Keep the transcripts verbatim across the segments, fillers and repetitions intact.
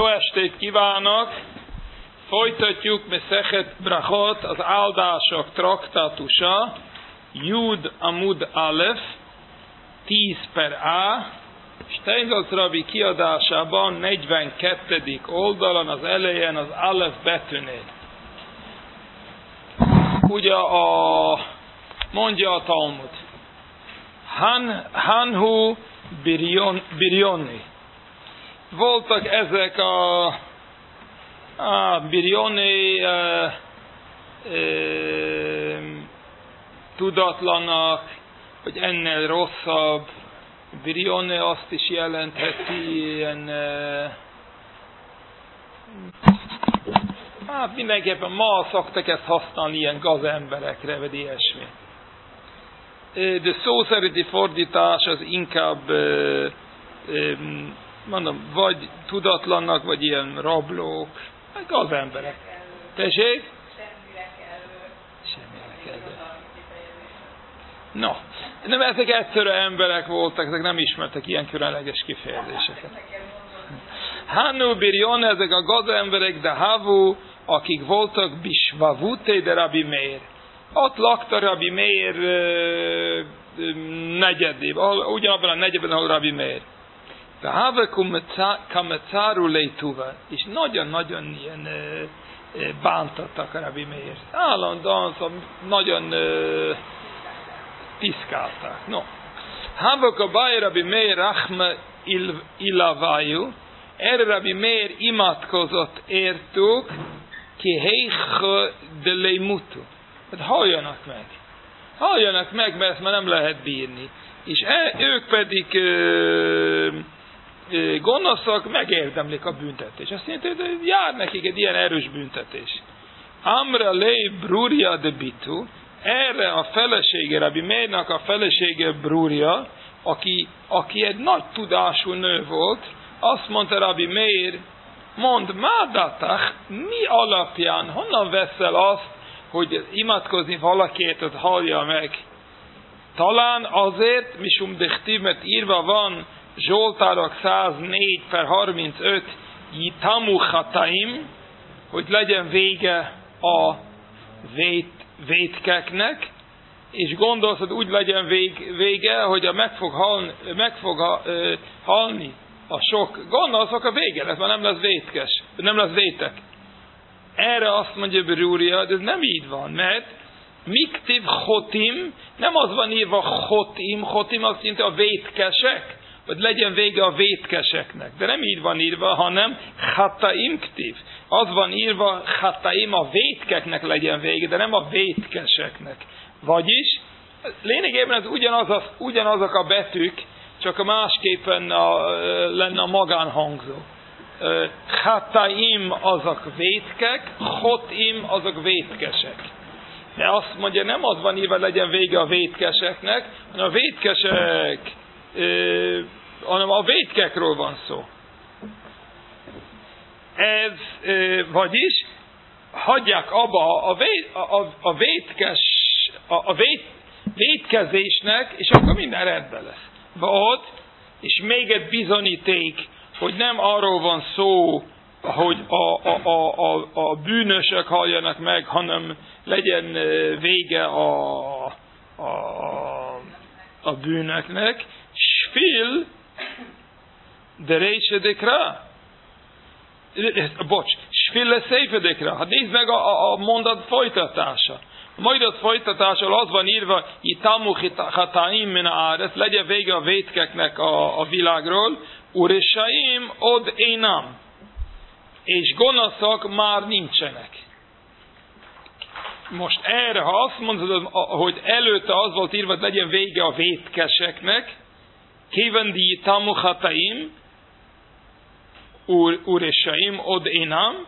Jó estét kívánok! Folytatjuk Meszechet Brachot, az áldások traktátusa, Jud Amud Alef, tíz per A, Steinsaltz Rabbi kiadásában negyvenkettedik oldalon, az elején az Alef betűnél. Ugye a, mondja a Talmud, Han, Hanhu Birjon, Birjoni. Voltak ezek a, a Birjoni e, e, tudatlanak, vagy ennél rosszabb. Birjoni azt is jelentheti ilyen, e, hát mindenképpen ma szoktak ezt használni ilyen gazemberekre, vagy ilyesmi. De szó szerinti fordítás az inkább, mondom, vagy tudatlannak, vagy ilyen rablók, meg gazemberek. Tessék? Semmire kellő. Semmire kellő. No, nem, ezek egyszerű emberek voltak, ezek nem ismertek ilyen különleges kifejezéseket. Hannu Birjon, ezek a gazemberek, de Havu, akik voltak Bisvavute de Rabbi Meir. Ott lakta Rabbi Meir negyedében, ugyanabban a negyedben, ahol Rabbi Meir. De Have Kametzaru Leituva, és nagyon-nagyon ilyen bántottak a Rabbi Meir. Állandóan nagyon piszkálták. No. Have Kabai Rabbi Meir Rachma Ilavájú, erre Rabbi Meir imádkozott értük, ki heich de leimutu. Hát halljanak meg. Halljanak meg, mert ezt már nem lehet bírni. És e, ők pedig ö, ö, gonoszak, megérdemlik a büntetés. Azt mondja, hogy jár nekik egy ilyen erős büntetés. Amra lei Brúria de Bitu, erre a felesége, Rabbi Meirnak a felesége Brúria, aki, aki egy nagy tudású nő volt, azt mondta Rabbi Meir, mondd, mádatach, mi alapján, honnan veszel azt, hogy imádkozni valakit, ott hallja meg. Talán azért, misum dechtiv, mert írva van Zsoltárok száznégy per harmincöt, Jitamu Chataim, hogy legyen vége a vét, vétkeknek, és gondolszod, úgy legyen vég, vége, hogy a meg fog halni, meg fog ha, uh, halni a sok gonoszok, a vége lesz, mert nem lesz vétkes, nem lesz vétek. Erre azt mondja Brúria, de ez nem így van, mert miktiv chotim, nem az van írva chotim, chotim azt jelenti a vétkesek, hogy legyen vége a vétkeseknek, de nem így van írva, hanem chataim ktiv. Az van írva, chataim, a vétkeknek legyen vége, de nem a vétkeseknek. Vagyis, lényegében ez ugyanaz az, ugyanazok a betűk, csak a másképpen a, lenne a magánhangzó. Chataim azok vétkek, chotim azok vétkesek. De azt mondja, nem az van írva, legyen vége a vétkeseknek, hanem a vétkesek, ö, hanem a vétkekről van szó. Ez, ö, vagyis, hagyják abba a, vét, a, a, a vétkes, a, a vét, vétkezésnek, és akkor minden rendben lesz. Vagy, és még egy bizonyíték, hogy nem arról van szó, hogy a, a, a, a, a bűnösök halljanak meg, hanem legyen vége a, a, a bűnöknek. Sfil de résedekre. Bocs, sfil le széfedekre. Hát nézd meg a, a, a mondat folytatása. A mondat folytatása az van írva, Jitamu chataim min haaretz, legyen vége a vétkeknek a, a világról, Uresaim od énam, és gonoszok már nincsenek. Most erre, ha azt mondod, hogy előtte az volt írva, hogy legyen vége a vétkeseknek, Kévendi Jitamu chataim, Uresaim od énam,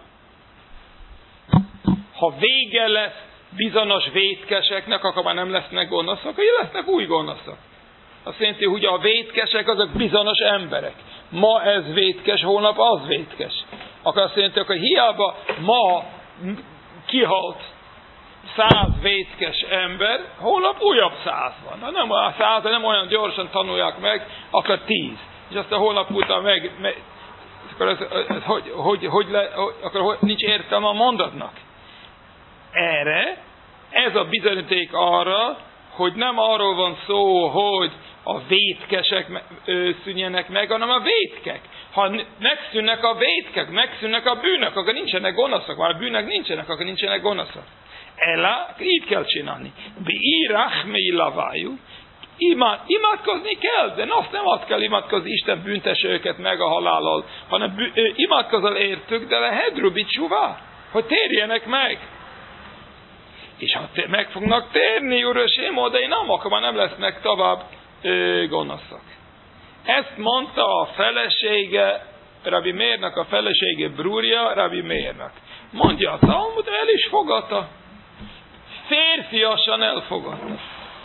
ha vége lesz bizonyos vétkeseknek, akkor már nem lesznek gonoszok, akkor lesznek új gonoszok. Azt jelenti, hogy a vétkesek azok bizonyos emberek. Ma ez vétkes, holnap az vétkes. Akkor azt jelenti, hogy hiába ma kihalt száz vétkes ember, holnap újabb száz van. Ha nem a száz, nem olyan gyorsan tanulják meg, akkor tíz. És aztán holnap után meg, meg akkor ez, ez hogy, hogy, hogy, le, akkor hogy nincs értelme a mondatnak. Erre ez a bizonyíték arra, hogy nem arról van szó, hogy a vétkesek szűnjenek meg, hanem a vétkek. Ha megszűnnek a vétkek, megszűnnek a bűnök, akkor nincsenek gonoszak. Ha a bűnök nincsenek, akkor nincsenek gonoszak. Ela, így kell csinálni. Bi rachmei lavájú. Imád, imádkozni kell, de azt nem azt kell imádkozni, Isten büntesse őket meg a halállal, hanem bű, imádkozol értük, de lehedru bicsuvá, hogy térjenek meg. És ha te, meg fognak térni, Urösém, de én nem, akkor már nem lesznek tovább ö, gonoszak. Ezt mondta a felesége, Rabbi Meirnak a felesége Brúria, Rabbi Meirnak. Mondja a Talmud, el is fogadta. Férfiasan elfogadta.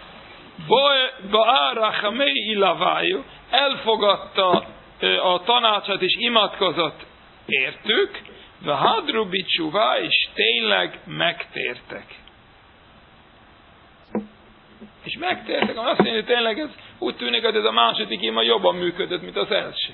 Ba'árachamei ilavájú, elfogadta a tanácsot és imádkozott értük, de hadru bicsuvá, és tényleg megtértek. És megtértek, ami azt mondja, hogy tényleg ez úgy tűnik, hogy ez a második ima jobban működött, mint az első.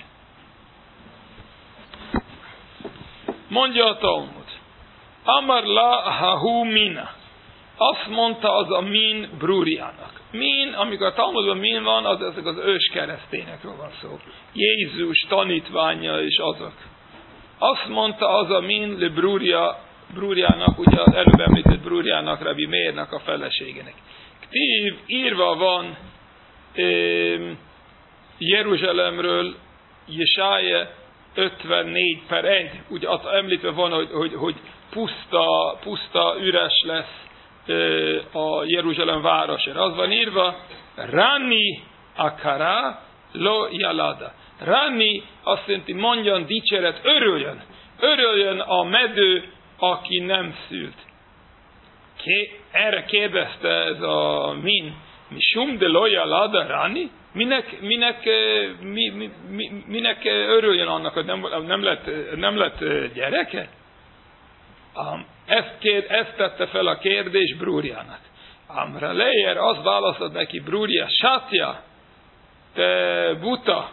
Mondja a Talmud. Amar la hahu mina. Azt mondta az a min Brúriának. Min, amikor a Talmudban min van, az ezek az ős keresztényekről van szó. Jézus tanítványa és azok. Azt mondta az a min le Brúria, Brúriának, ugye az előbb említett Brúriának, Rabbi Meirnak a feleségének. Ktív, írva van e, Jeruzsálemről, Jesája ötvennégy per egy, ugye említve van, hogy, hogy, hogy puszta, puszta, üres lesz a Jeruzsálem városára. Az van írva, Rani akara lo yalada. Rani azt jelenti, mondjon dicséret, örüljön. Örüljön a medő, aki nem szült. Ké, erre kérdezte ez a min. Mi sum de lo yalada Rani? Minek, minek, mi, mi, mi, minek örüljön annak, hogy nem, nem, lett, nem lett gyereke? Um, ezt, kér, ezt tette fel a kérdés Brúriának. Amra Lejer azt válaszolt neki, Brúria, Sátja, te buta,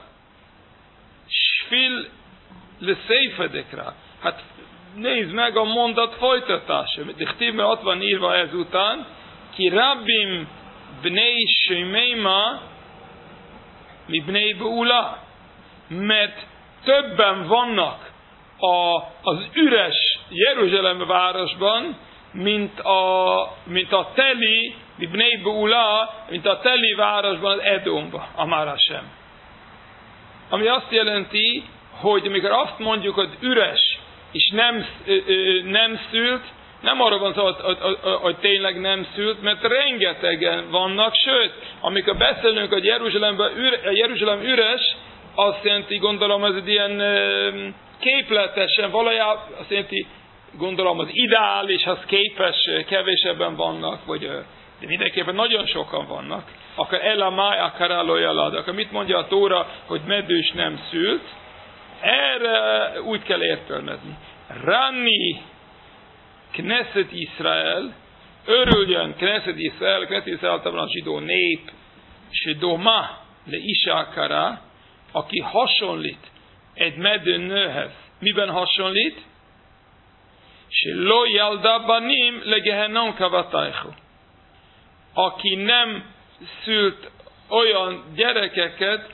sfil le széfedekra. Hát nézd meg a mondat folytatása. Dichtívben ott van írva ezután, ki rabbim bnei Shimeima mi bnei Beula. Mert többen vannak A, az üres Jeruzsálem városban, mint a, mint a teli, Bnei Beula, mint a teli városban az Edomba, Amar Hashem. Ami azt jelenti, hogy amikor azt mondjuk, hogy üres, és nem, nem szült, nem arra van szó, hogy, hogy, hogy tényleg nem szült, mert rengetegen vannak, sőt, amikor beszélünk, hogy Jeruzsálemben Jeruzsálem üres, azt jelenti, gondolom, ez egy ilyen képletesen, valójában azt jelenti, gondolom, az ideálishoz képes kevésebben vannak, vagy de mindenképpen nagyon sokan vannak, akkor elamai akarálójalad, akkor mit mondja a Tóra, hogy medős nem szült? Erre úgy kell értelmezni. Rani Knesset Israel, örüljön Knesset Israel, Knesset Israel általában a zsidó nép, Sedoma le Isakara, aki hasonlít egy medő nőhez. Miben hasonlít? Se lo yalda banim le gehenom kavataychu. Aki nem szült olyan gyerekeket,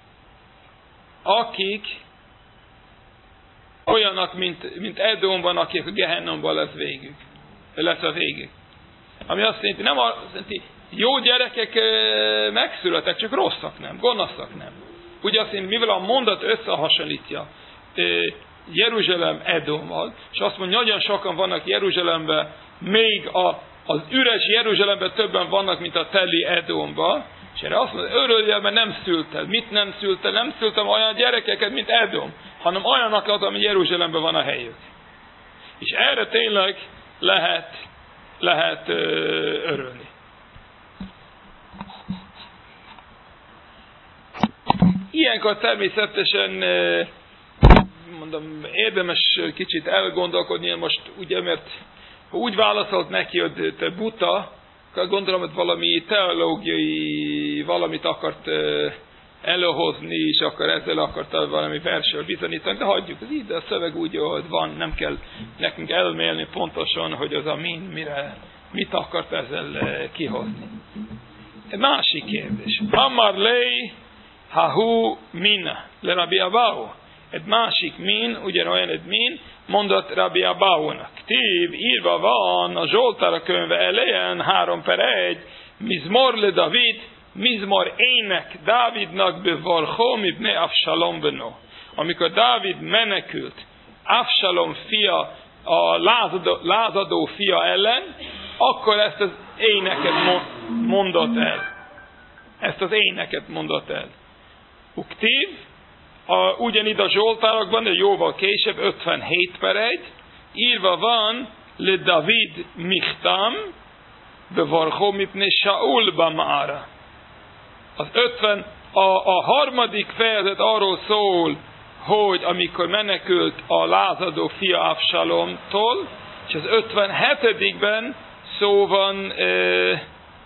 akik olyanak, mint, mint Edomban, akik a Gehennomban lesz végük. Lesz a végük. Ami azt jelenti, nem azt jelenti, jó gyerekek megszületek, csak rosszak nem, gonoszak nem. Ugye azt jelenti, mivel a mondat összehasonlítja Jeruzsálem Edommal, és azt mondja, nagyon sokan vannak Jeruzsálemben, még a, az üres Jeruzsálemben többen vannak, mint a teli Edomban, és erre azt mondja, örüljél, mert nem szülted. Mit nem szülted? Nem szültem olyan gyerekeket, mint Edom, hanem olyanokat, ami Jeruzsálemben van a helyük. És erre tényleg lehet, lehet ö, örülni. Ilyenkor természetesen mondom, érdemes kicsit elgondolkodni, most ugye, mert ha úgy válaszolt neki, hogy te buta, akkor gondolom, hogy valami teológiai valamit akart előhozni, és akkor ezzel akarta valami versről bizonyítani, de hagyjuk, az így, de a szöveg úgy, ahogy van, nem kell nekünk elmélni pontosan, hogy az a min, mire, mit akart ezzel kihozni. Egy másik kérdés. Amar lei hahu min le Rabbi Abahu. Egy másik min, ugyanolyan egy min, mondott Rabbi Abahunak. Tív, írva van a Zsoltára könyve elején, három per egy, Mizmor le David, Mizmor ének Dávidnak bevarchó, mibne Avsalom beno. Amikor Dávid menekült Avsalom fia, a lázadó, lázadó fia ellen, akkor ezt az éneket mondott el. Ezt az éneket mondott el. Uktív, a, ugyanígy a Zsoltárokban, de jóval később, ötvenhét per egy, írva van, le David michtam, bevarchó mipne Saul bamara. Az ötven, a, a harmadik fejezet arról szól, hogy amikor menekült a lázadó fia Avsalomtól, és az ötvenhetedikben szó van, e,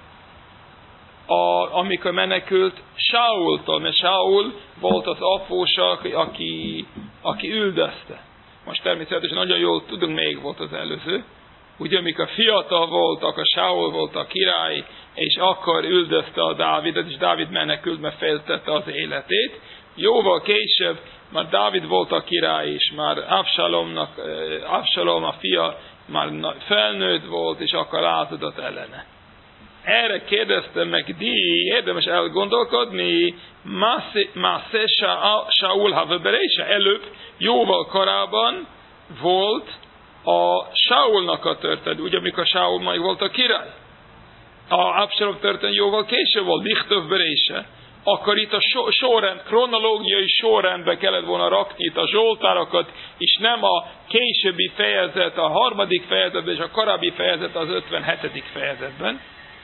a, amikor menekült Saultól, mert Saul volt az apósa, aki, aki üldözte. Most természetesen nagyon jól tudunk, még volt az előző. Ugye, amikor fiatal voltak, a Saul volt a király, és akkor üldözte a Dávidet, és Dávid menekült, mert féltette az életét. Jóval később már Dávid volt a király, és már Avsalomnak, Avsalom a fia már felnőtt volt, és akkor lázadott ellene. Erre kérdeztem meg, di, érdemes elgondolkodni, Másze Saul haveberése előbb, jóval korábban volt a Saulnak a történet, ugye amikor Saul majd volt a király. A Absalom történet jóval később volt, Lichtov berése. Akkor itt a so, sorrend, kronológiai sorrendbe kellett volna rakni itt a Zsoltárokat, és nem a későbbi fejezet, a harmadik fejezetben, és a korábbi fejezet az ötvenhetedik fejezetben.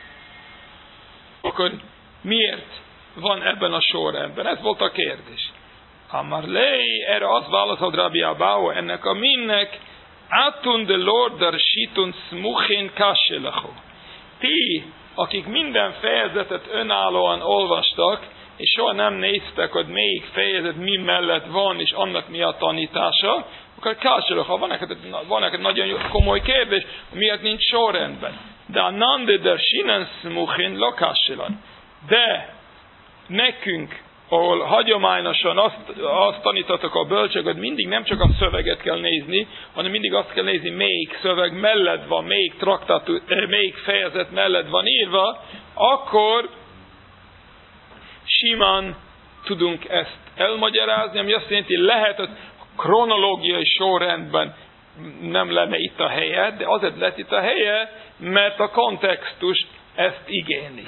Akkor miért van ebben a sorrendben? Ez volt a kérdés. Amar lei, erre azt válaszolt Rabbi Abahu, ennek a minnek, Atun de Lord darshitun smuchin kaselachu. Ti, akik minden fejezetet önállóan olvastak, és soha nem néztek, hogy melyik fejezet mi mellett van, és annak mi a tanítása, akkor kaselachu, van neked, van neked nagyon komoly kérdés, miért nincs sorrendben. De a nande darshinen smuchin la kaselan. De nekünk, ahol hagyományosan azt, azt tanítatok a bölcsök, hogy mindig nem csak a szöveget kell nézni, hanem mindig azt kell nézni, melyik szöveg mellett van, melyik traktát, melyik fejezet mellett van írva, akkor simán tudunk ezt elmagyarázni, ami azt jelenti, lehet, hogy kronológiai sorrendben nem lenne itt a helye, de azért lett itt a helye, mert a kontextus ezt igényli.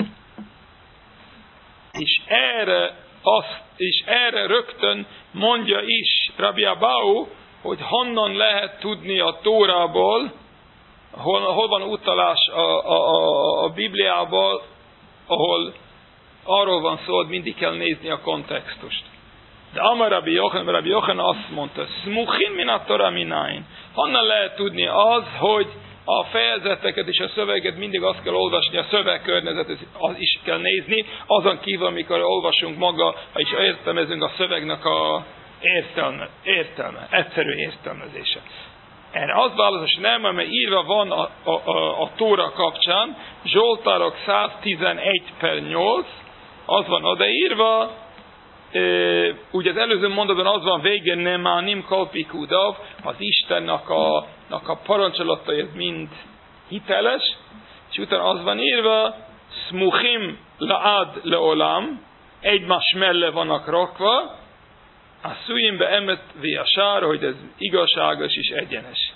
És erre Azt, és erre rögtön mondja is Rabbi Abahu, hogy honnan lehet tudni a Tórából, hol, hol van utalás a, a, a, a Bibliából, ahol arról van szó, hogy mindig kell nézni a kontextust. De Amar Rabbi Yochanan, Rabbi Yochanan azt mondta, Smuchin min a Torah minain. Honnan lehet tudni az, hogy a fejezeteket és a szöveget mindig azt kell olvasni, a szövegkörnyezetet az is kell nézni, azon kívül, amikor olvasunk maga, és értelmezünk a szövegnek a értelme, értelme, egyszerű értelmezése. Erre az válaszos nem, mert írva van a, a, a, a Tóra kapcsán, Zsoltárok száztizenegy per nyolc, az van odaírva, e, ugye az előző mondatban az van végén, nem nim kalpikudav, az Istennek a a parancsolatai ez mind hiteles, és utána az van írva, smuchim laad leolam, egymás melle vannak rakva, a szújim be emet viasár, hogy ez igazságos és egyenes.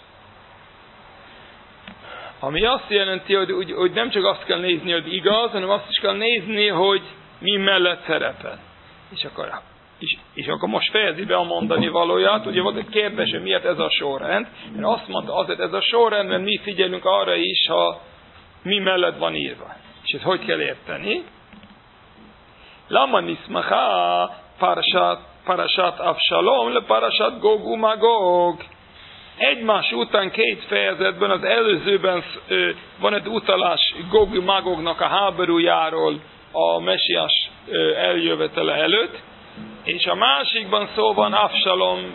Ami azt jelenti, hogy, hogy nem csak azt kell nézni, hogy igaz, hanem azt is kell nézni, hogy mi mellett szerepel. És akkor És, és akkor most fejezi be a mondani valóját. Ugye volt egy kérdés, hogy miért ez a sorrend. Én azt mondta, azért ez a sorrend, mert mi figyelünk arra is, ha mi mellett van írva. És ezt hogy kell érteni? Lama nismacha parashat, parashat Avsalom le parashat Gog umagog. Egymás után két fejezetben, az előzőben van egy utalás Gog umagognak a háborújáról, a mesiás eljövetele előtt, és a másikban szó van Avsalom,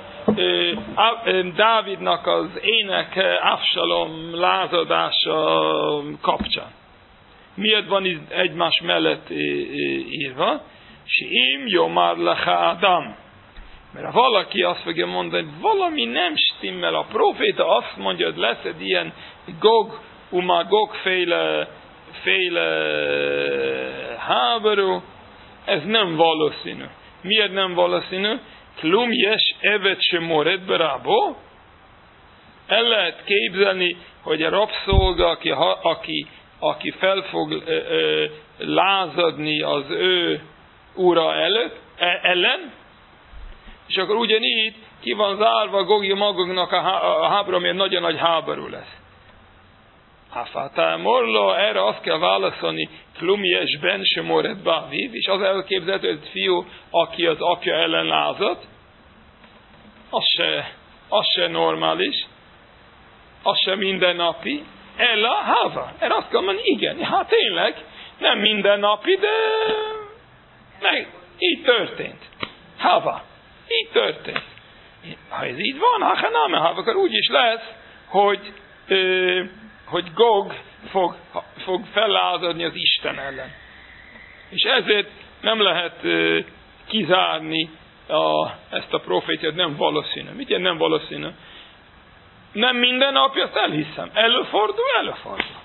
Dávidnak az ének Avsalom lázadása kapcsán. Miért van itt egymás mellett írva? Shim Yomar Lecha Adam. Mert ha valaki azt fogja mondani, hogy valami nem stimmel, a proféta azt mondja, hogy lesz egy ilyen Gog, Umagog féle, féle háború, ez nem valószínű. Miért nem valószínű? Klum yes evet se mored berabo. El lehet képzelni, hogy a rabszolga, aki, aki, aki fel fog ö, ö, lázadni az ő ura előtt, e, ellen, és akkor ugyanígy ki van zárva Gogi Magognak a, a háború, ami egy nagyon nagy háború lesz. Hafata morlo, erre azt kell válaszolni, klum yes ben se mored baviv, és az elképzelhető, hogy fiú, aki az apja ellen lázadt, az se, az se normális, az se mindennapi, ella hava. Erre azt kell mondani, igen, hát tényleg, nem mindennapi, de meg, így történt. Hava. Így történt. Ha ez így van, ha nem, hava, akkor úgy is lesz, hogy, ö, hogy Gog fog, fog fellázadni az Isten ellen. És ezért nem lehet ö, kizárni a, ezt a profétiát, nem valószínű. Mit jelent nem valószínű? Nem minden napja, azt elhiszem. Előfordul, előfordul.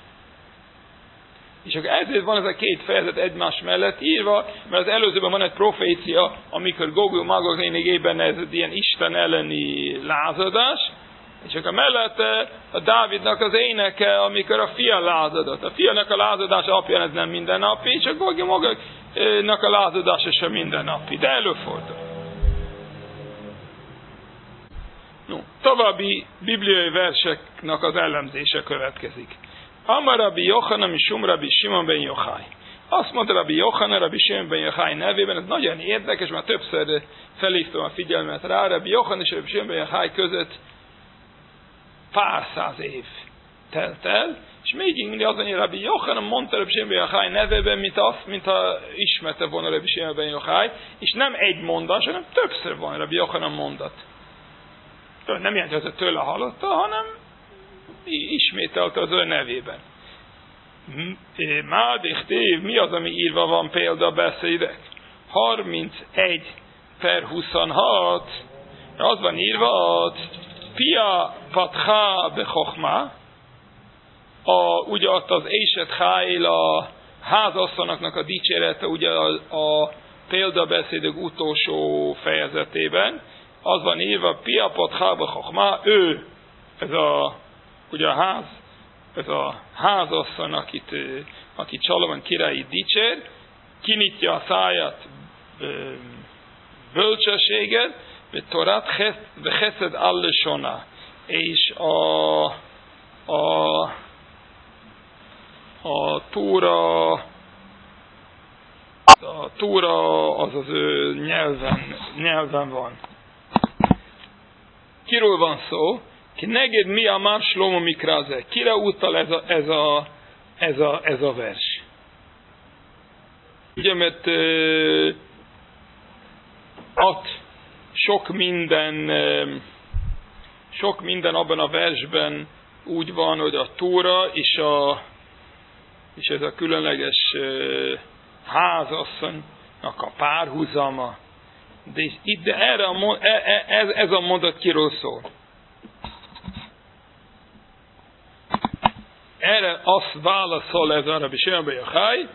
És akkor ezért van ez a két fejezet egymás mellett írva, mert az előzőben van egy profécia, amikor Gog Magog lényegében ez egy ilyen Isten elleni lázadás, és akkor mellette a Dávidnak az éneke, amikor a fia lázadott. A fianak a lázadása apján ez nem mindennapi, és a Gog Magognak a lázadása sem mindennapi, de előfordul. No, további bibliai verseknek az elemzése következik. Amar Rabbi Yochanan Mishum Rabbi Shimon ben Yochai. Azt mondta Rabbi Yochanan Rabbi Shimon ben Yochai nevében, ez nagyon érdekes, mert többször felhívtam a figyelmet rá, Rabbi Yochanan és Rabbi Shimon ben Yochai között pár száz év telt el, és még mindig az, hogy Rabbi Yochanan mondta Rabbi Shimon ben Yochai nevében, mint azt, mintha ismerte volna Rabbi Shimon ben Yochai, és nem egy mondat, hanem többször van Rabbi Yochanan mondat. Nem jelenti, hogy tőle hallotta, hanem ismételte az ő nevében. Mádéhtév, mi az, ami írva van példabeszédek? harmincegy per huszonhat, az van írva, Pia patcha bechokhma, ugye ott az Éshet Háil, a házasszonyoknak a dicsérete, ugye a, a példabeszédek utolsó fejezetében, az van írva, Pia patcha bechokhma, ő, ez a ugye a ház, ez a házasszony, akit, akit Salomon királyi dicsér, kinyitja a száját bölcsességet, Torát chesed allesona, és a, a, a túra, a túra az az ő nyelven, nyelven van. Kiről van szó? Ki neged mi a már Shlomo Mikráze? Kire utal ez a, ez a, ez a, ez a vers? Ugye, mert uh, ott sok minden, uh, sok minden abban a versben úgy van, hogy a Tóra és, a, és ez a különleges uh, házasszonynak a párhuzama. De itt de erre a, ez, ez a mondat kiről szól? Erre azt válaszol ez a Rabbi Shimon ben Yochai.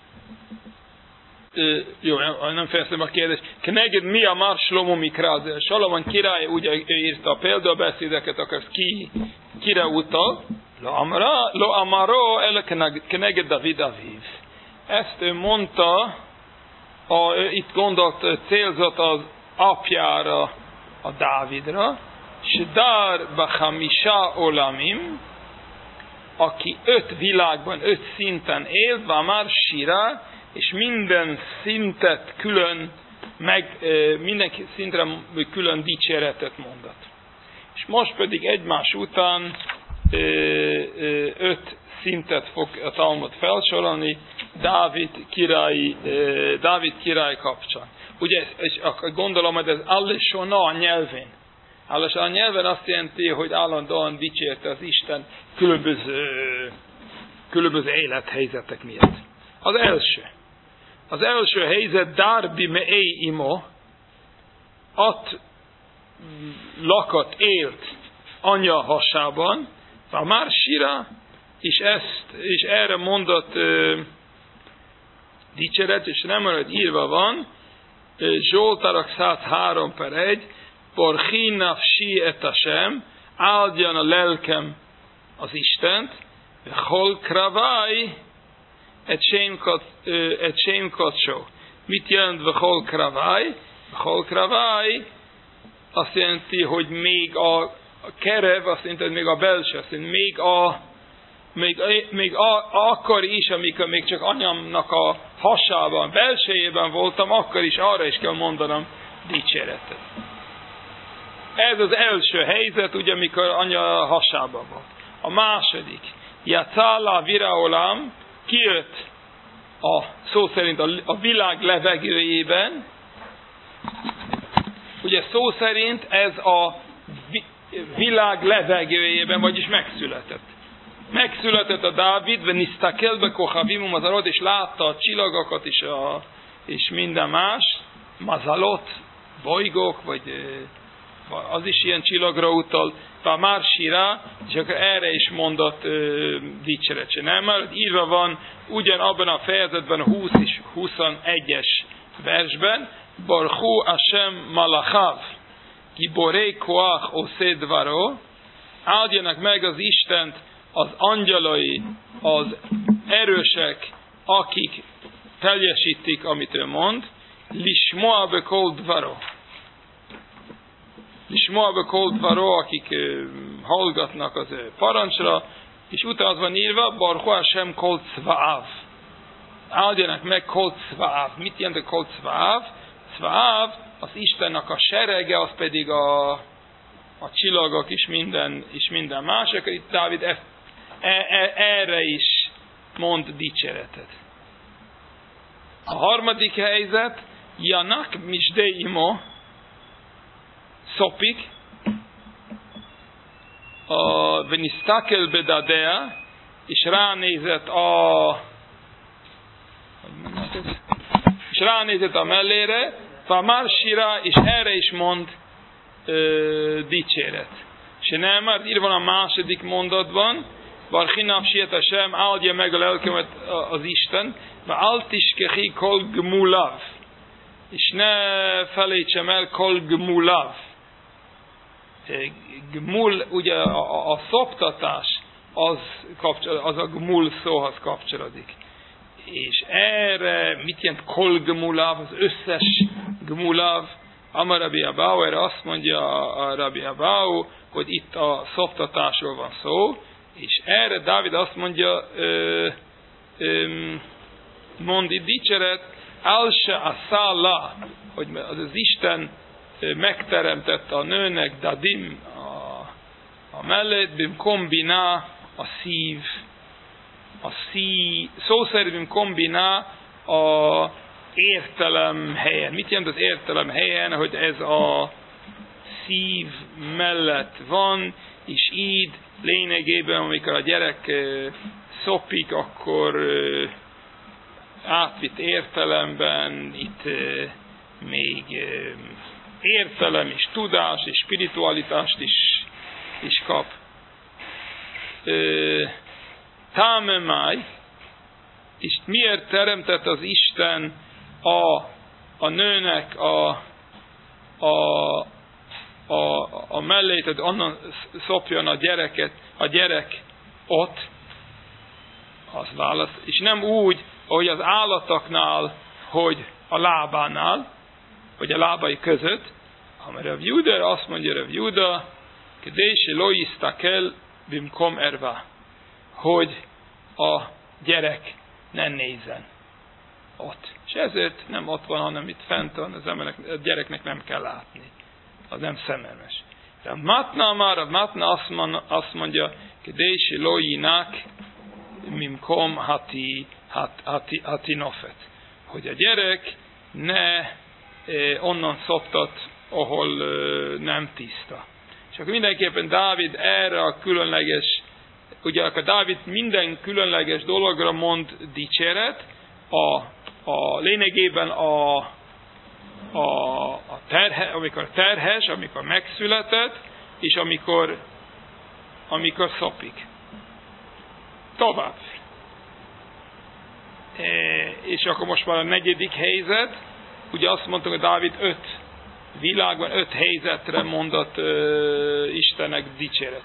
Jó, nem fejeztem a kérdést. Keneged mi a már Shlomo Mikráze? Salomon király ugye írta a példabeszédeket, akkor ki, kire utal? Lo amaro ele keneged David aviv. Ezt ő mondta, a, itt gondolt, célzott az apjára, a Dávidra. Shedar bachamisha olamim, aki öt világban, öt szinten élt, van már sírá, és minden szintet külön, meg minden szintre külön dicséretet mondott. És most pedig egymás után öt szintet fog a Talmud felsorolni, Dávid király, Dávid király kapcsán. Ugye, és gondolom, hogy ez Allesona a nyelvén. Allesona a nyelven azt jelenti, hogy állandóan dicsérte az Isten különböző, különböző élethelyzetek miatt. Az első. Az első helyzet, Darbi me'ei imo, ott lakott, élt anyja hasában, a Mársira, és, ezt, és erre mondott uh, dicséret, és nem hogy írva van, uh, Zsoltárok száz három per egy, Borchi nafsi et Hashem, áldjan a lelkem az Istent, hol kravaj et shem kodsho. Mit jelent hol kravaj? Hol kravaj azt jelenti, hogy még a kerev, azt jelenti, hogy még a belső, azt jelenti, még a még, még a, akkor is, amikor még csak anyámnak a hasában, belsejében voltam, akkor is arra is kell mondanom dicséretet. Ez az első helyzet, ugye, amikor anya hasában volt. A második, Yatszala viraolam, kijött a szó szerint a, a világ levegőjében. Ugye szó szerint ez a vi, világ levegőjében, vagyis megszületett. Megszületett a Dávid, venisztakel be kochavim mazalot, és látta a csillagokat és, a, és minden más, mazalot, bolygók, vagy az is ilyen csillagra utal, a Mársira, és akkor erre is mondott uh, dicséret. Nem, mert írva van ugyanabban a fejezetben, a húsz és huszonegyes versben, Barchu Hashem malachav, giborei koach oseh dvaro, áldjanak meg az Istent az angyalai, az erősek, akik teljesítik, amit ő mond, lishmoa bekol dvaro. Lishmoa bekol dvaro, akik uh, hallgatnak az uh, parancsra, és utána az van írva, Barchu Hashem kol tzvaav. Áldjanak meg kol tzvaav. Mit jelent a kol tzvaav? Tzvaav, az Istennek a serege, az pedig a, a csillagok is minden, és minden más. Akkor itt Dávid e, e, erre is mond dicséretet. A harmadik helyzet, Janak misdeimo, szopik, a venisztakel bedadea, és ránézett a és ránézett a mellére, a Mársira, és erre is mond ö, dicséret. És nem, mert írva van a második mondatban, Barchi nafsi et Hashem, áldja meg a lelkemet az Isten, mert altiskechi kol gmulav, és ne felejtsem el kol gmulav. Gmul, ugye a, a szoptatás, az, az a gmul szóhoz kapcsolódik. És erre mit jelent kol gmulav, az összes gmulav? Amar Rabbi Abau, erre azt mondja a Rabbi Abau, hogy itt a szoptatásról van szó, és erre Dávid azt mondja, ö, ö, mond itt dicséret, Alse Asala, hogy az, az Isten megteremtette a nőnek dadim a, a mellett, bim kombinál a szív, a szív, szó szerint bim kombinál a értelem helyen. Mit jelent az értelem helyen? Hogy ez a szív mellett van, és így lényegében, amikor a gyerek szopik, akkor átvitt értelemben itt még értelem és tudás és spiritualitást is, is kap. Támemáj, és miért teremtett az Isten a, a nőnek a, a, a, a mellét, hogy onnan szopjon a gyereket, a gyerek ott, az válasz, és nem úgy, ahogy az állatoknál, hogy a lábánál, vagy a lábai között, hanem Rav Juda azt mondja, Rav Juda, kedési loisztakel bimkom erva, hogy a gyerek ne nézzen ott. És ezért nem ott van, hanem itt fent van, az embernek, a gyereknek nem kell látni. Az nem szemelmes. De a Matna már, a Matna azt mondja, kedési loinak mimkom hati hatinofet. Hogy a gyerek ne onnan szoptat, ahol nem tiszta. És akkor mindenképpen Dávid erre a különleges, ugye akkor Dávid minden különleges dologra mond dicséret, a, a lényegében a, a, a terhe, amikor terhes, amikor megszületett, és amikor, amikor szopik. Tovább. E, és akkor most már a negyedik helyzet, ugye azt mondtuk, hogy Dávid öt világban, öt helyzetre mondott uh, Istennek dicséret.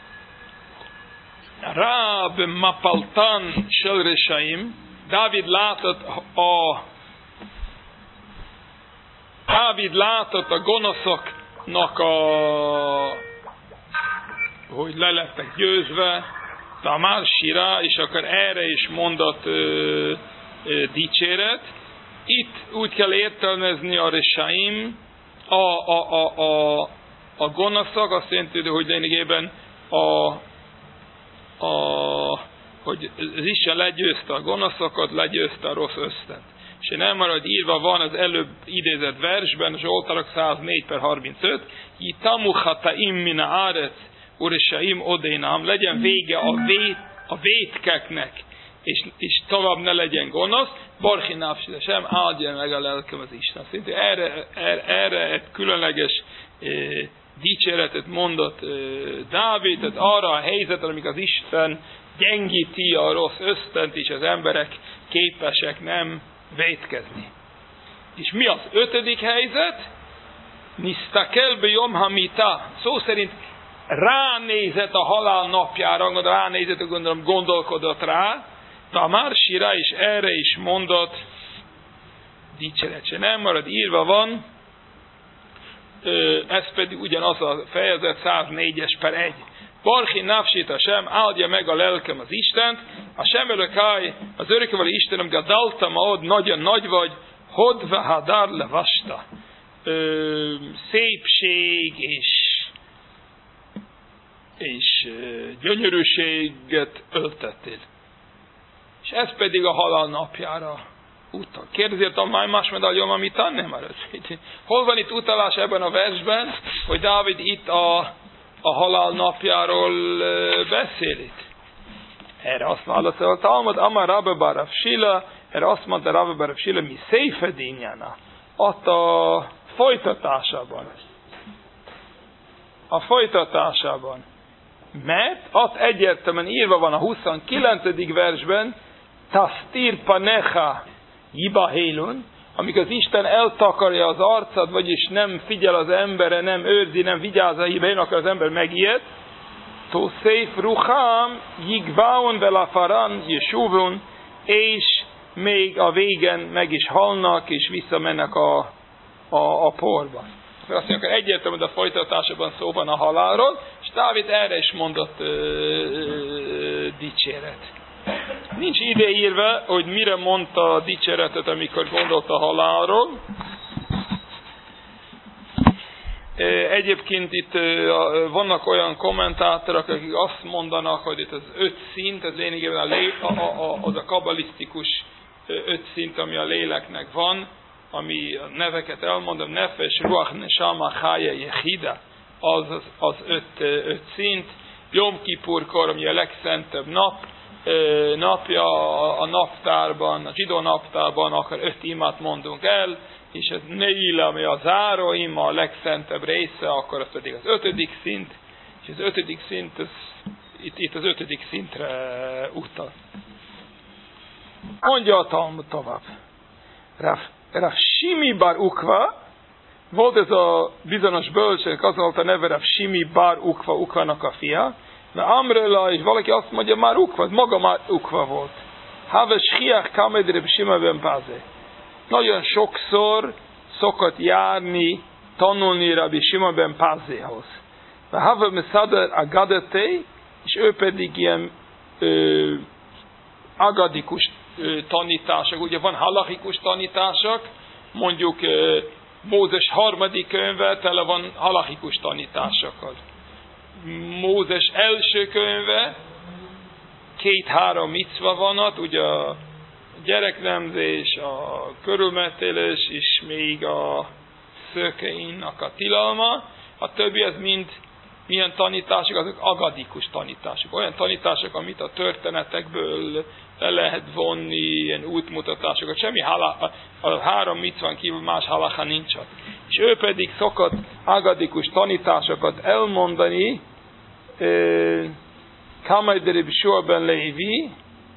Ráb mapaltan shel reshaim, Dávid látott a Dávid látott a gonoszoknak a hogy le lettek győzve, Tamar Sira, és akkor erre is mondott ö, ö, dicséret. Itt úgy kell értelmezni a reshaim, a, a, a, a, a gonoszok, azt jelenti, hogy lényegében a, a, hogy az Isten legyőzte a gonoszokat, legyőzte a rossz ösztönt. És nem marad írva van az előbb idézett versben, Zsoltárok száznégy per harmincöt, Jitamu hataim mina árec, urishaim odénám, legyen vége a, vét, a vétkeknek, és, és tovább ne legyen gonosz, barchi nafsi sem, áldja meg a lelkem az Isten. Szintén erre, erre, erre egy különleges e, dicséretet mondott e, Dávid, tehát arra a helyzetre, amikor az Isten gyengíti a rossz ösztönt, és az emberek képesek nem vétkezni. És mi az ötödik helyzet? Nisztakel bejom hamita. Szó szerint ránézett a halál napjára, ránézett, gondolom gondolkodott rá, Tamar Sira is erre is mondott dicséret. Se nem marad, írva van, ez pedig ugyanaz a fejezet száznégyes per egy. Barchi nafsit a sem, áldja meg a lelkem az Istent, a sem előkáj, az örökkévaló Istenem, gadalta maod, nagyon nagy vagy, hodva hadar levasta. Ö, szépség és és ö, gyönyörűséget öltettél. És ez pedig a halál napjára utal. Kérdezért a más medaljon, amit nem már ez. Hol van itt utalás ebben a versben, hogy Dávid itt a, a halál napjáról beszél itt? Erre azt válaszol a Talmud, Amar Rabbe bar Rav Shila, erre azt mondta Rabbe bar Rav Shila, mi széfedényána, ott a folytatásában. A folytatásában. Mert ott egyértelműen írva van a huszonkilencedik versben, Tasztir panecha jibahélun, amikor az Isten eltakarja az arcad, vagyis nem figyel az emberre, nem őrzi, nem vigyáz a hibén, akkor az ember megijed. To széf ruhám jigvaun velafaran jesuvun, és még a végen meg is halnak, és visszamennek a, a, a porba. Azt mondja, akkor egyértelműen a folytatásában szó van a halálról, és Dávid erre is mondott ö, ö, dicséret. Nincs ideírva, hogy mire mondta a dicséretet, amikor gondolt a halálról. Egyébként itt vannak olyan kommentátorok, akik azt mondanak, hogy itt az öt szint, ez lényegében a lé, a, a, az a kabalisztikus öt szint, ami a léleknek van, ami a neveket elmondom, nefes, ruach, neshama, chaya, jechida, az, az, az öt, öt szint. Jom Kipurkor, ami a legszentebb nap, napja a naptárban, a zsidó naptárban, akkor öt imát mondunk el, és ez Neila, ami a záró ima, a legszentebb része, akkor az pedig az ötödik szint, és az ötödik szint, az, itt, itt az ötödik szintre utal. Mondja a Talmud tovább. Rav, Rav Shimi bar Ukva, volt ez a bizonyos bölcsőnek, az volt a neve Rav Shimi bar Ukva, Ukvának a fia, de Amrela, és valaki azt mondja, már Ukva, maga már Ukva volt. Have Shiach kamed Rav Shima ben Pazé. Nagyon sokszor szokott járni, tanulni Rabbi Shima ben Pazéhoz. De Have Mesader Agadetei, és ő pedig ilyen ö, agadikus ö, tanítások, ugye van halachikus tanítások, mondjuk ö, Mózes harmadik könyve tele van halachikus tanításokkal. Mózes első könyve, két-három micva van ott, ugye gyereknemzés, a körülmetélés, és még a szökeinnak a tilalma. A többi az mind milyen tanítások, azok agadikus tanítások. Olyan tanítások, amit a történetekből le lehet vonni, ilyen útmutatásokat. Semmi halá, a három micván kívül más halacha nincs ott. És ő pedig szokott agadikus tanításokat elmondani, Kamai de Reb Shua ben Levi,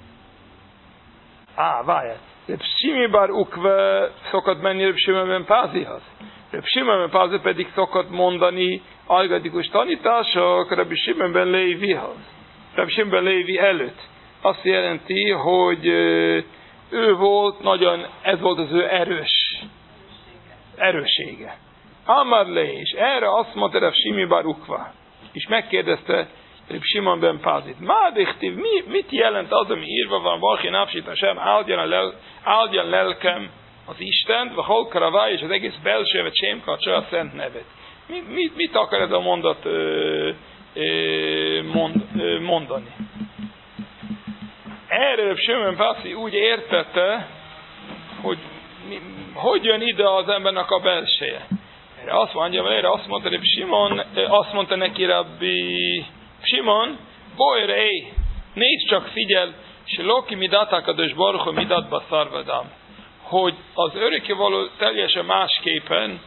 Á, várjál, Reb Shimi bar Ukve szokott menni Reb Shimon ben Pázihoz. Reb Shimon ben Pázi pedig szokott mondani agadikus tanítások Reb Shimon ben Levihoz. Reb Shimon ben Levi előtt. Azt jelenti, hogy ő volt nagyon, ez volt az ő erős erősége. Amar le, és erre azt mondta Reb Shimi bar Ukva, és megkérdezte Reb Shimon ben Pázit, Mádéhtív, mi, mit jelent az, ami írva van, Valki Napsita sem, áldjan, a lel, áldjan lelkem az Istent, vagy Holkaravá, és az egész belsővet, Sémkacsa, a szent nevet. Mi, mit, mit akar ez a mondat ö, ö, mond, ö, mondani? Erre Reb Shimon ben Pázi úgy értette, hogy mi, hogy jön ide az embernek a belseje. Erre azt mondja, erre azt mondta Reb Shimon, azt mondta neki Rabbi Shimon, bojrej, nézd csak, figyel, és Loki midaták a dös barho midatba szarvadám, hogy az örökkévaló teljesen másképpen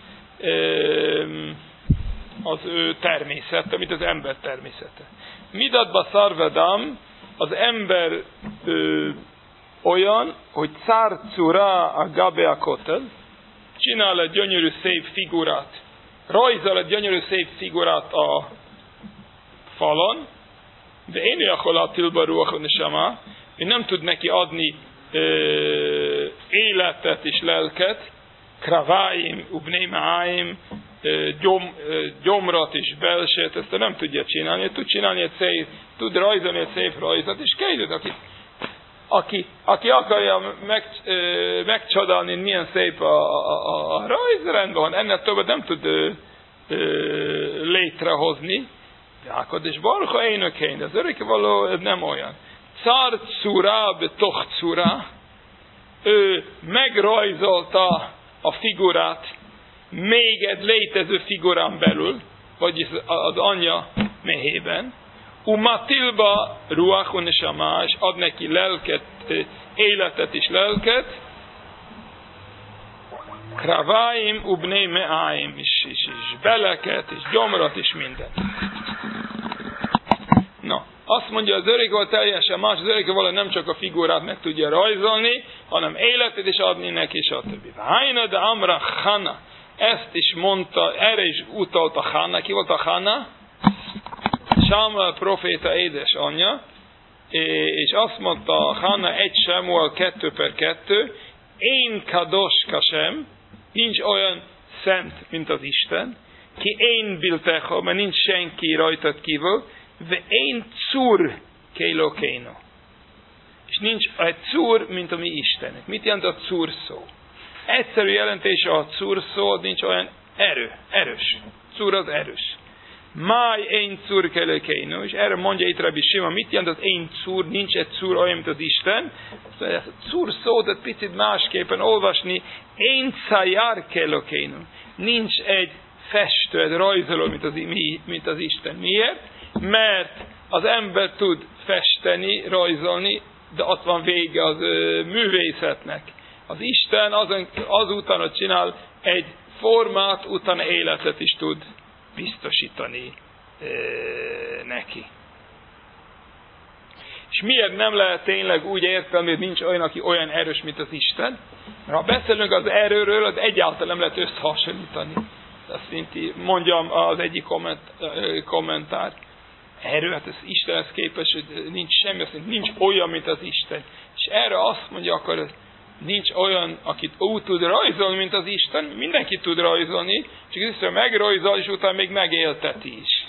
az ő természete, mint az ember természete. Midatba szarvadám, az ember ö, olyan, hogy szárcura a gabe a kotel, csinál egy gyönyörű szép figurát, rajzol egy gyönyörű szép figurát a falon, de én akkor a tilba ruachon és ama, hogy nem tud neki adni ö, életet és lelket, kraváim, ubnémáim, gyom, gyomrat és belsőt, ezt nem tudja csinálni, tud csinálni egy szép, tud rajzolni egy szép rajzot, és kérdez, aki, aki, aki akarja meg, ö, megcsodálni, milyen szép a, a, a rajz, rendben van, ennek többet nem tud ö, ö, létrehozni, Jákod és Barha énökein, de az örökkévaló nem olyan. Carcura betochcura, ő megrajzolta a figurát még egy létező figurán belül, vagyis az anyja mehében, umatilba ruachon és amá, és ad neki lelket, életet és lelket, kraváim, ubné meáim, és, és, és beleket, és gyomrat, és mindent. Na, azt mondja, az örökkévaló teljesen más, az örökkévaló nem csak a figurát meg tudja rajzolni, hanem életet is adni neki, és a többi. Hájna de amra Hana, ezt is mondta, erre is utalt a Hana. Ki volt a Hana? Sámuel proféta édesanyja, és azt mondta a Hana egy Sámuel kettő per kettő, én kados kasem, nincs olyan szent, mint az Isten, ki én biltecha, mert nincs senki rajtad kívül, ve én cur kélokéno. És nincs egy cur, mint a mi Istennek. Mit jelent a cur szó? Egyszerű jelentése a cur szó, nincs olyan erő, erős. Cur az erős. Máj én cur kélokéno. És erre mondja itt Rabbi Shimon, mit jelent az én cur, nincs egy cur olyan, mint az Isten. Szóval a cur szót egy picit másképpen olvasni, én szajár kélokéno. Nincs egy festő, egy rajzoló, mint az, mint az Isten. Miért? Mert az ember tud festeni, rajzolni, de ott van vége az ö, művészetnek. Az Isten azon, azután, hogy csinál egy formát, utána életet is tud biztosítani ö, neki. És miért nem lehet tényleg úgy értelmi, hogy nincs olyan, aki olyan erős, mint az Isten? Mert ha beszélünk az erőről, az egyáltalán nem lehet összehasonlítani. Azt szinti, mondjam az egyik komment, kommentár. Erő, hát az Istenhez képest, hogy nincs semmi, azt nincs olyan, mint az Isten. És erre azt mondja, akkor nincs olyan, akit úgy tud rajzolni, mint az Isten. Mindenki tud rajzolni, csak az Isten megrajzol, és utána még megélteti is.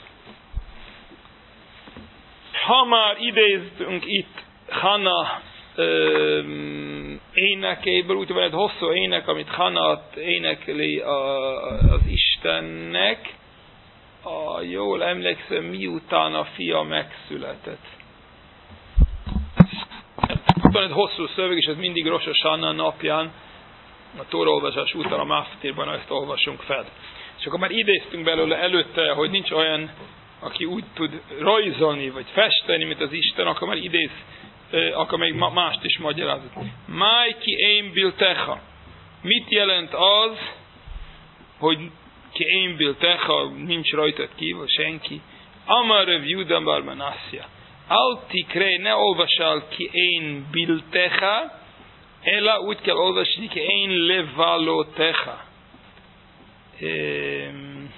Ha már idéztünk itt Hana öm, énekéből, úgy van egy hosszú ének, amit Hana énekli a, az Istennek, a, jól emlékszem, miután a fia megszületett. Van egy hosszú szöveg, és ez mindig Rosh Hashanah napján, a tóraolvasás után a Maftirban ezt olvasunk fel. És akkor már idéztünk belőle előtte, hogy nincs olyan, aki úgy tud rajzolni, vagy festeni, mint az Isten, akkor már idéz, akkor még mást is magyarázott. Máj ki én biltecha. Mit jelent az, hogy ki én biltecha, nincs rajtad kívül senki? Amar Rav Yehuda bar Manasseh. Al tikrei, ne olvassál ki én biltecha, ela úgy kell olvasni ki én levalotecha. Um,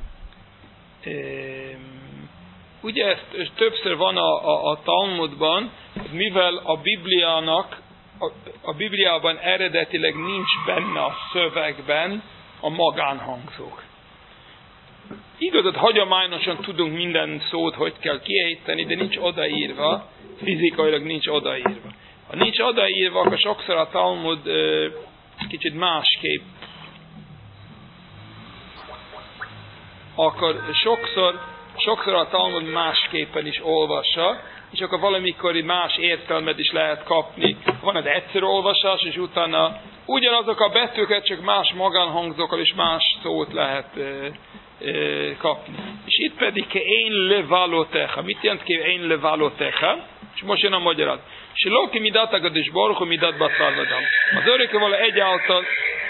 um, ugye ezt többször van a, a, a Talmudban, mivel a Bibliának, a, a Bibliában eredetileg nincs benne a szövegben a magánhangzók. Igazad, hagyományosan tudunk minden szót, hogy kell kiejteni, de nincs odaírva, fizikailag nincs odaírva. Ha nincs odaírva, akkor sokszor a Talmud uh, kicsit másképp. Akkor sokszor, sokszor a Talmud másképpen is olvassa, és akkor valamikor más értelmet is lehet kapni. Van egy egyszerű olvasás, és utána ugyanazok a betűket, csak más magánhangzókkal és más szót lehet e, e, kapni. És itt pedig ke én levalotecha. Mit jelent ke én levalotecha? És most jön a magyarázat. És loki midat agadish baruch midat baszarvadam. Az örökkévaló egyáltal,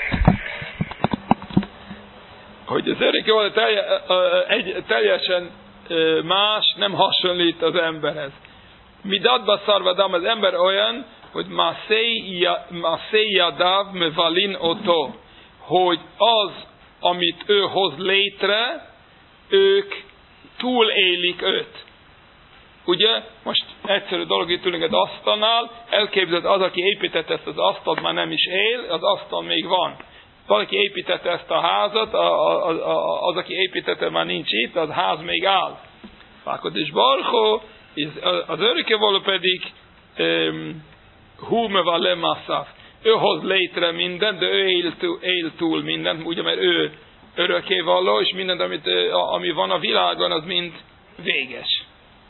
hogy az örökkévaló telje, egy, teljesen más, nem hasonlít az emberhez. Midatba szarvadam, az ember olyan, hogy Masei Yadav mevalin oto, hogy az, amit ő hoz létre, ők túlélik őt. Ugye, most egyszerű dolog, itt ülünk egy asztalnál, elképzeld, az, aki építette ezt az asztalt, már nem is él, az asztal még van. Valaki építette ezt a házat, az, aki építette, már nincs itt, az ház még áll. Akadosh Baruch Hu, az örökkévaló pedig hú mevale masszaf. Ő hoz létre mindent, de ő él túl, él túl mindent, ugye, mert ő örökkévaló, és mindent, amit, ami van a világon, az mind véges.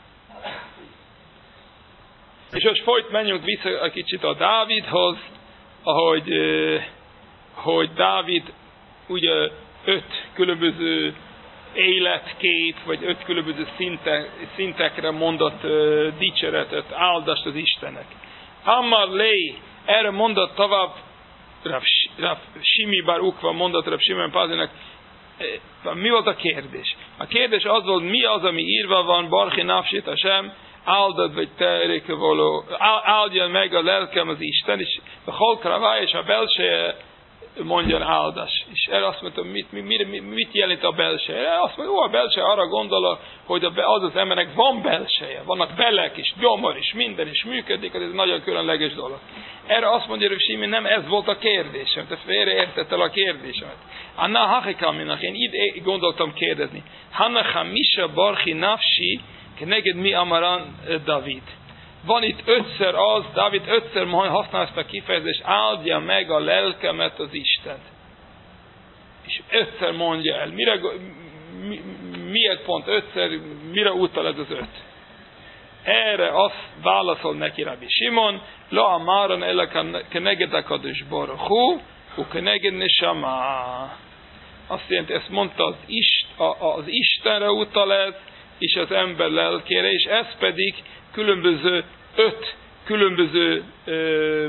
És most folyt menjünk vissza egy kicsit a Dávidhoz, ahogy hogy Dávid ugye öt különböző életkép, vagy öt különböző szinte, szintekre mondott uh, dicséretet, áldást az Istennek. Ammar lé, erre mondott tovább, Rav, Rav Shimi bar Ukva mondott Rav Shimon Pazinak, eh, mi volt a kérdés? A kérdés az volt, mi az, ami írva van, Barchi Nafsit Hashem, áldad vagy te örökkévaló, áldjon meg a lelkem az Isten, és a holkravály és a belseje mondjon áldás. És erre azt mondtam, mit, mit, mit, mit jelent a belseje? Azt mondja, ó, a belseje arra gondol, hogy az az embernek van belseje, vannak belek is, gyomor is, minden is működik, ez egy nagyon különleges dolog. Erre azt mondja, hogy Simi, nem ez volt a kérdésem, te félreértettel a kérdésemet. Anna hachikaminak, én így gondoltam kérdezni. Hanna hamisha barchi nafsi, keneged mi amaran David. Van itt ötször az, Dávid ötször használ ezt a kifejezést, áldja meg a lelkemet az Istent. És ötször mondja el. Mire, mi, miért pont ötször, mire utal ez az öt? Erre azt válaszol neki Rabbi Simon, la amaran ela keneged akadosh baruch hu, u keneged neshama. Azt jelenti, ezt mondta az, Ist, az Istenre utal ez, és az ember lelkére, és ez pedig különböző, öt különböző ö,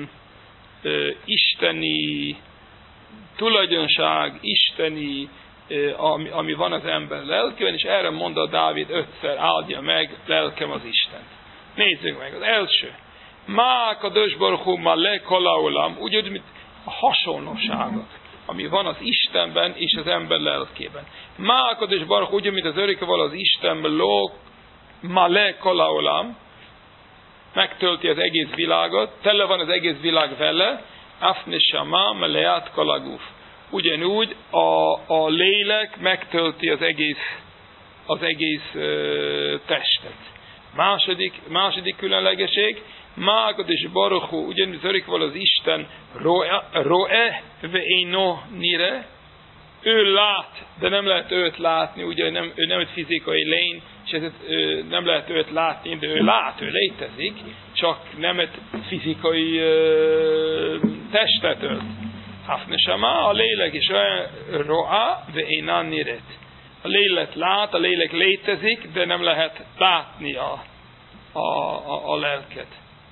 ö, isteni tulajdonság, isteni, ö, ami, ami van az ember lelkében, és erre mondta Dávid ötszer, áldja meg lelkem az Istent. Nézzük meg, az első. Má akadosh baruch hu malé kol haolam, úgy, mint a hasonlóságot, ami van az Istenben és az ember lelkében. Má akadosh baruch hu, úgy, mint az örökkévaló az Istenben, ló malé kol haolam, megtölti az egész világot, tele van az egész világ vele, af neshama meleat kol haguf. Ugyanúgy a, a lélek megtölti az egész, az egész ö, testet. Második, második különlegeség, Má akadosh baruch hu, ugyanúgy az örökkévaló az Isten roe ve eino nire, ő lát, de nem lehet őt látni, ugye nem, ő nem egy fizikai lény, és ezért ő, nem lehet őt látni, de ő lát, ő létezik, csak nem egy fizikai ö, testet ölt. Hafnesama, a lélek is olyan roa, de énán niret. A lélek lát, a lélek létezik, de nem lehet látni a, a, a, a lelket.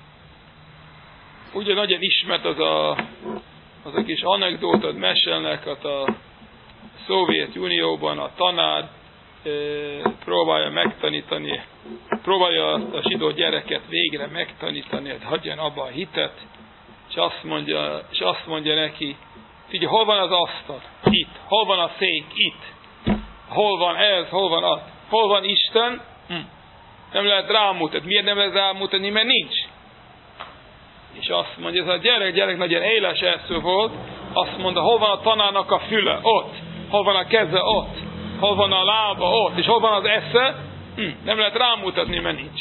Ugye nagyon ismert az a, az a kis anekdótát mesélnek, hát a Szovjetunióban a tanár e, próbálja megtanítani, próbálja a zsidó gyereket végre megtanítani, hogy hagyjan abba a hitet, és azt mondja, és azt mondja neki, figyelj, hol van az asztal? Itt. Hol van a szék? Itt. Hol van ez? Hol van az? Hol van Isten? Hm. Nem lehet rámutatni. Miért nem lehet rámutatni? Mert nincs. És azt mondja, ez a gyerek, gyerek nagyon éles eszű volt, azt mondta, hol van a tanárnak a füle? Ott. Hol van a keze? Ott. Hol van a lába? Ott. És hol van az esze? Hm. Nem lehet rámutatni, mert nincs.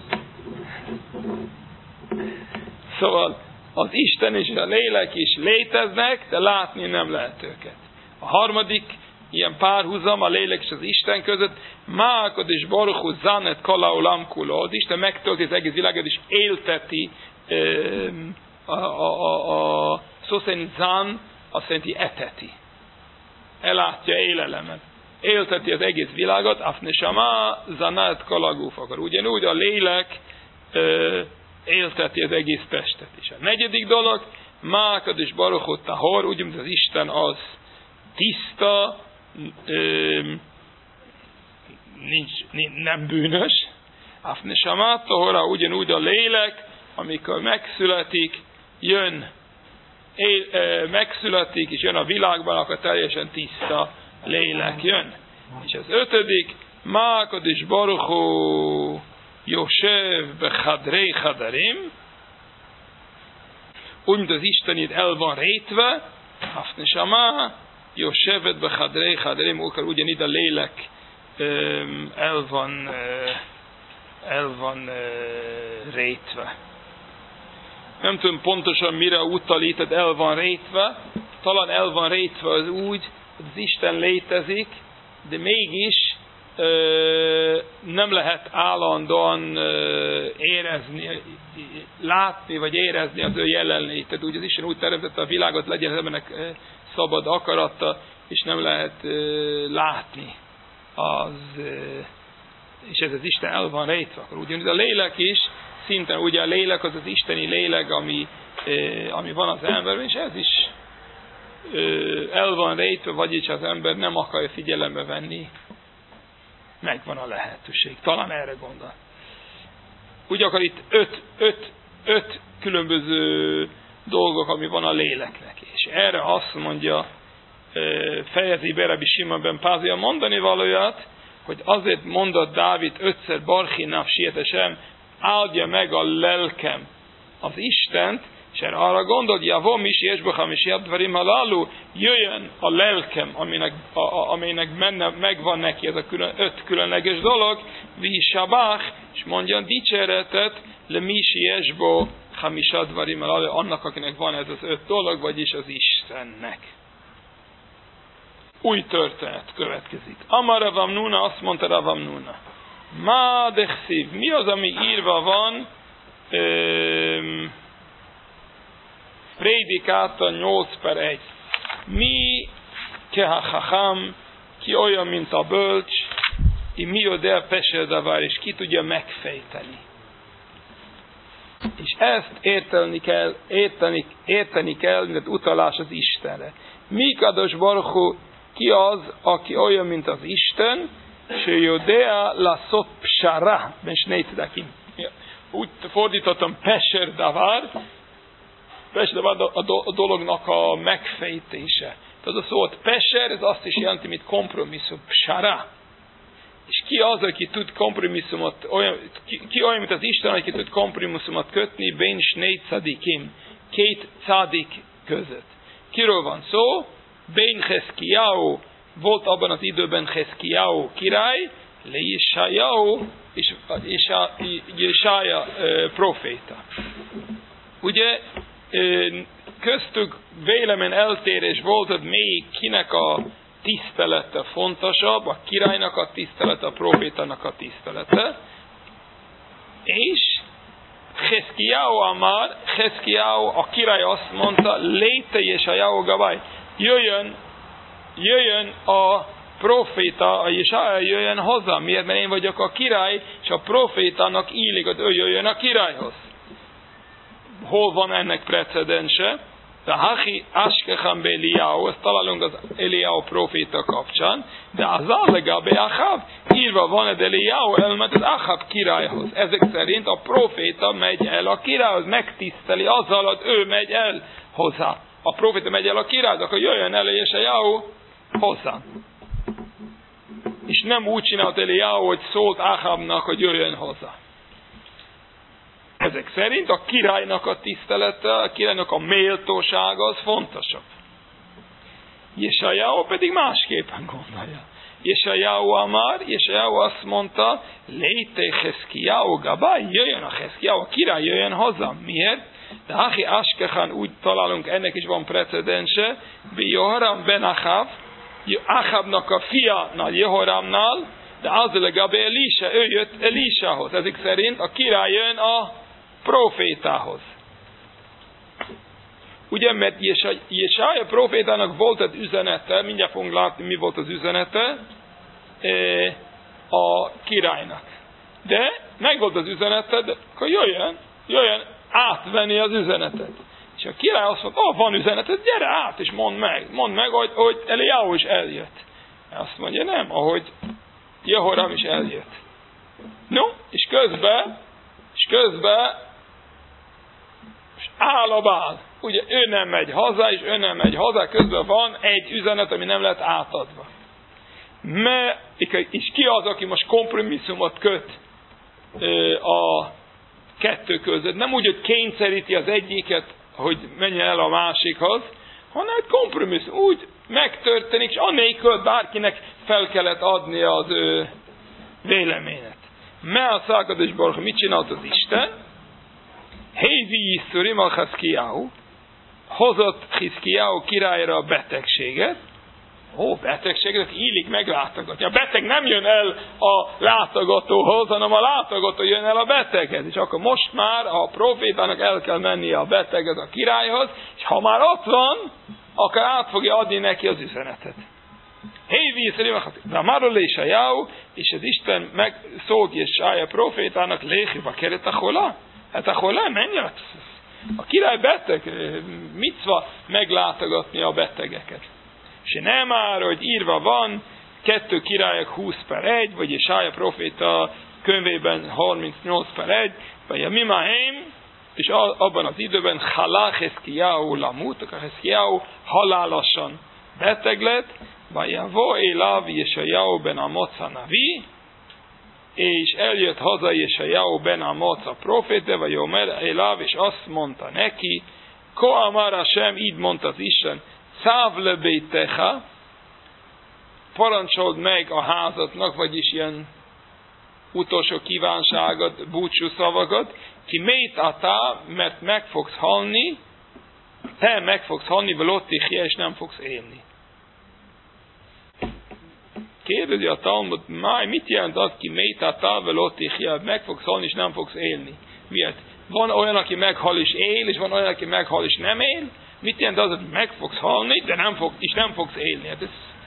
Szóval az Isten és a lélek is léteznek, de látni nem lehet őket. A harmadik ilyen párhuzam a lélek és az Isten között, Mákod és Baruchu Zanet Kalaolam Kulo. Az Isten megtölti az egész világot, és élteti a, a, a, a szó szerint Zan, azt jelenti eteti. Elátja élelemet. Élteti az egész világot, Afnesama Zanet Kalagufakar. Ugyanúgy a lélek élteti az egész testet is. A negyedik dolog, Mákad és Baruch Tahor, úgy, mint az Isten az tiszta, ö, nincs, nem bűnös. Afneshamát Tahora, ugyanúgy a lélek, amikor megszületik, jön, él, ö, megszületik, és jön a világban, akkor teljesen tiszta lélek jön. És az ötödik, Mákad és Baruch Yoshev bechadrei chadarim, úgy, mint az Isten itt el van rétve, Hafnesama, Yoshevet bechadrei chadarim, akkor ugyanígy a lélek el van, el van rétve. Nem tudom pontosan mire utal itt, tehát el van rétve, talán el van rétve az úgy, hogy az Isten létezik, de mégis Ö, nem lehet állandóan ö, érezni, látni vagy érezni az ő jelenlétet. Úgy az Isten úgy teremtette a világot, legyen az embernek ö, szabad akarata, és nem lehet ö, látni. Az, ö, és ez az Isten el van rejtve. Akkor ugyanúgy a lélek is, szinten ugye a lélek az az isteni lélek, ami, ö, ami van az emberben, és ez is ö, el van rejtve, vagyis az ember nem akarja figyelembe venni. Megvan a lehetőség. Talán erre gondol. Úgy akar itt öt, öt, öt különböző dolgok, ami van a léleknek. És erre azt mondja, fejezi be Rabbi Simon ben Pázia mondani valóját, hogy azért mondott Dávid ötszer Barchi nafsi etesem, áldja meg a lelkem az Istent, és erre arra gondolt, javom is, jesbacham is, jadvarim halalu, jöjjön a lelkem, aminek, a, a, aminek menne, megvan neki ez a külön, öt különleges dolog, vi sabach, és mondjon dicséretet, le misi jesbo, hamis advarim halalu, annak, akinek van ez az öt dolog, vagyis az Istennek. Új történet következik. Amar Rav Nuna, azt mondta Rav Nuna, ma dechsziv, mi az, ami írva van, öm, Prédikáta nyolc per egy. Mi kehachacham, ki olyan, mint a bölcs, i mi odel peserdavár, és ki tudja megfejteni. És ezt érteni kell, érteni, érteni kell, mint utalás az Istenre. Mi kados Baruch, ki az, aki olyan, mint az Isten, se jodea lasot psara, ben snejtzedakim. Úgy fordítottam peserdavár, Pesher a dolognak a megfejtése. Tehát a szót pesher, ez azt is jelenti, mint kompromisszum. Psara. És ki az, aki tud kompromisszumot, olyan, ki, ki olyan, mint az Isten, aki tud kompromisszumot kötni, ben snei cadikim, két cadik között. Kiről van szó? Ben Cheszkiyahu, volt abban az időben Cheszkiyahu király, le Jeshayahu, és, és a Jesaja proféta. Ugye, köztük vélemény eltérés volt, hogy még kinek a tisztelete fontosabb, a királynak a tisztelete, a profétának a tisztelete. És Cheszkijáhu amár, Cheszkijáhu, a király azt mondta, léte Jesajáhu gabály, jöjjön, jöjjön a proféta, a Jesaja jöjjön hozzá. Miért? Mert én vagyok a király, és a profétának illik, hogy ő jöjjön a királyhoz. Hol van ennek precedense? De Hachi Askechan be Eliyahu, ezt találunk az Eliyahu proféta kapcsán, de az allega be Achab, írva van, hogy Eliyahu elment az Achab királyhoz. Ezek szerint a proféta megy el a királyhoz, megtiszteli azzal, hogy ő megy el hozzá. A proféta megy el a királyhoz, akkor jöjjön el Jesajáhu hozzá. És nem úgy csinált Eliyahu, hogy szólt Achabnak, hogy jöjjön hozzá. Ezek szerint a királynak a tisztelete, a királynak a méltósága az fontosabb. Jesajáhu pedig másképpen gondolja. Jesajáhu amár, Jesajáhu azt mondta, léte Cheszkijáhu gabály, jöjjön a Cheszkijáhu, a király jöjjön hozzá. Miért? De Hachi Askechan, úgy találunk, ennek is van precedense, be Jehoram ben Achab, Achabnak a fiánál, Jehoramnál, de az legalább Elisa, ő jött Elisához. Ezek szerint a király jön a profétához. Ugye, mert Jesaja profétának volt egy üzenete, mindjárt fogunk látni, mi volt az üzenete a királynak. De meg volt az üzenete, de akkor jöjjön, jöjjön átvenni az üzenetet. És a király azt mondta, oh, van üzeneted, gyere át, és mondd meg. Mondd meg, hogy, hogy Eliyahu is eljött. Azt mondja, nem, ahogy Jehoram is eljött. No, és közben, és közben és áll a bál. Ugye ő nem megy haza, és ő nem megy haza, közben van egy üzenet, ami nem lett átadva. Me, és ki az, aki most kompromisszumot köt a kettő között? Nem úgy, hogy kényszeríti az egyiket, hogy menjen el a másikhoz, hanem egy kompromisszum. Úgy megtörténik, és annélkül bárkinek fel kellett adni az ő véleményet. Me a Szakados Baruch, mit csinált az Isten? Hévi Yiszurim a Cheszkijáhu, hozott Cheszkijáhu királyra a betegséget. Ó, betegséget illik meglátogatni. A beteg nem jön el a látogatóhoz, hanem a látogató jön el a beteghez. És akkor most már a profétának el kell mennie a beteghez a királyhoz, és ha már ott van, akkor át fogja adni neki az üzenetet. Hévi Yiszurim a Cheszkijáhu, de Amarul Jesajáhu, és az Isten megszólt Jesaja profétának, léhiba keret a holá. Hát a holá, menj át! A király beteg, micva meglátogatni a betegeket. És nem már, hogy írva van, kettő királyok húsz per egy, vagy Jesaja proféta könyvében harmincnyolc per egy, vagy a Mimahem, és abban az időben halál Cheszkijáhu lamut, a Cheszkijáhu halálosan beteg lett, vagy javó éláv Jesajáhu ben Amoc a navi, és eljött haza Jesajáhu ben Amoc a proféta, vagy Omer éláv, és azt mondta neki, Ko amar Hashem, így mondta az Isten, Száv le beitecha, parancsold meg a házatnak, vagyis ilyen utolsó kívánságot, búcsú szavakat, ki mét atá, mert meg fogsz halni, te meg fogsz halni, velottichje, és nem fogsz élni. Kérdezi a Talmud, máj, mit jelent az, ki mét atá, velottichje, meg fogsz halni, és nem fogsz élni? Miért? Van olyan, aki meghal és él, és van olyan, aki meghal és nem él? Mit jelent az, hogy meg fogsz halni, de nem fog, és nem fogsz élni? Hát ez...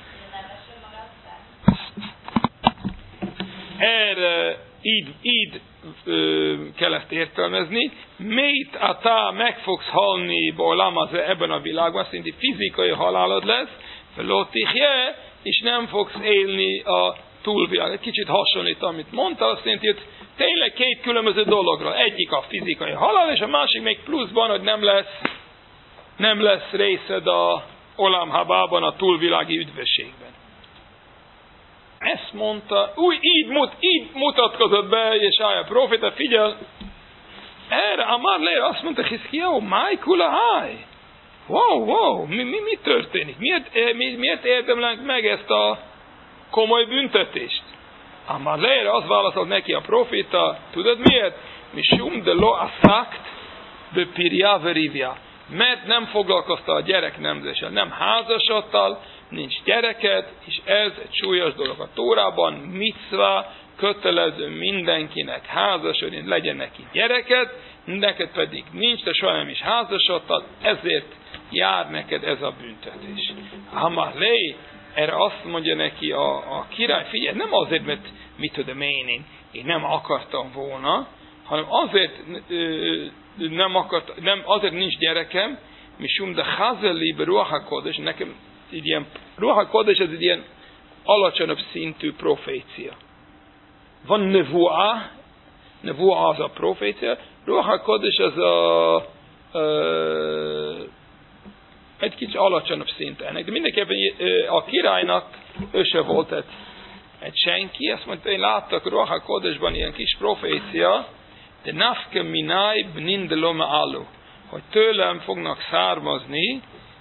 Erre így, így ö, kell ezt értelmezni. Mét atá, meg fogsz halni bólam, ebben a világban, szerinti fizikai halálod lesz, velottichje, és nem fogsz élni a túlvilág. Egy kicsit hasonlít, amit mondta, azt jelenti, hogy tényleg két különböző dologra. Egyik a fizikai halál, és a másik még pluszban, hogy nem lesz nem lesz részed a Olam Habában, a túlvilági üdvösségben. Ezt mondta, úgy így, mut, így mutatkozott be Jesaja proféta, figyel, erre Amar le azt mondta, Cheszkijáhu, máj kula háj. Wow, wow, mi, mi, mi történik? Miért, mi, miért érdemlünk meg ezt a komoly büntetést? Amar le azt válaszolt neki a proféta, tudod miért? Mishum de lo asakt be pirja verivja. Mert nem foglalkozta a gyerek nemzéssel, nem házasodtál, nincs gyereket, és ez egy súlyos dolog. A Tórában micva, kötelező mindenkinek házasodni, legyen neki gyereket, neked pedig nincs, te soha nem is házasodtad, ezért jár neked ez a büntetés. Amalé, erre azt mondja neki a, a király, figyelj, nem azért, mert mit tudom én, én, én nem akartam volna, hanem azért ö, nem akart, nem, azért nincs gyerekem, mi sum de hazeli Ruach HaKodesh, nekem egy ilyen, Ruach HaKodesh ez egy ilyen alacsonyabb szintű profécia. Van nevuah, nevuah az a profécia, Ruach HaKodesh az a ö, egy kicsit alacsonyabb szint ennek. De mindenképpen a királynak ő se volt egy, egy senki, azt mondta, én láttak Ruach HaKodeshban ilyen kis profécia, de nafke minai bnin de loma alu, hogy tőlem fognak származni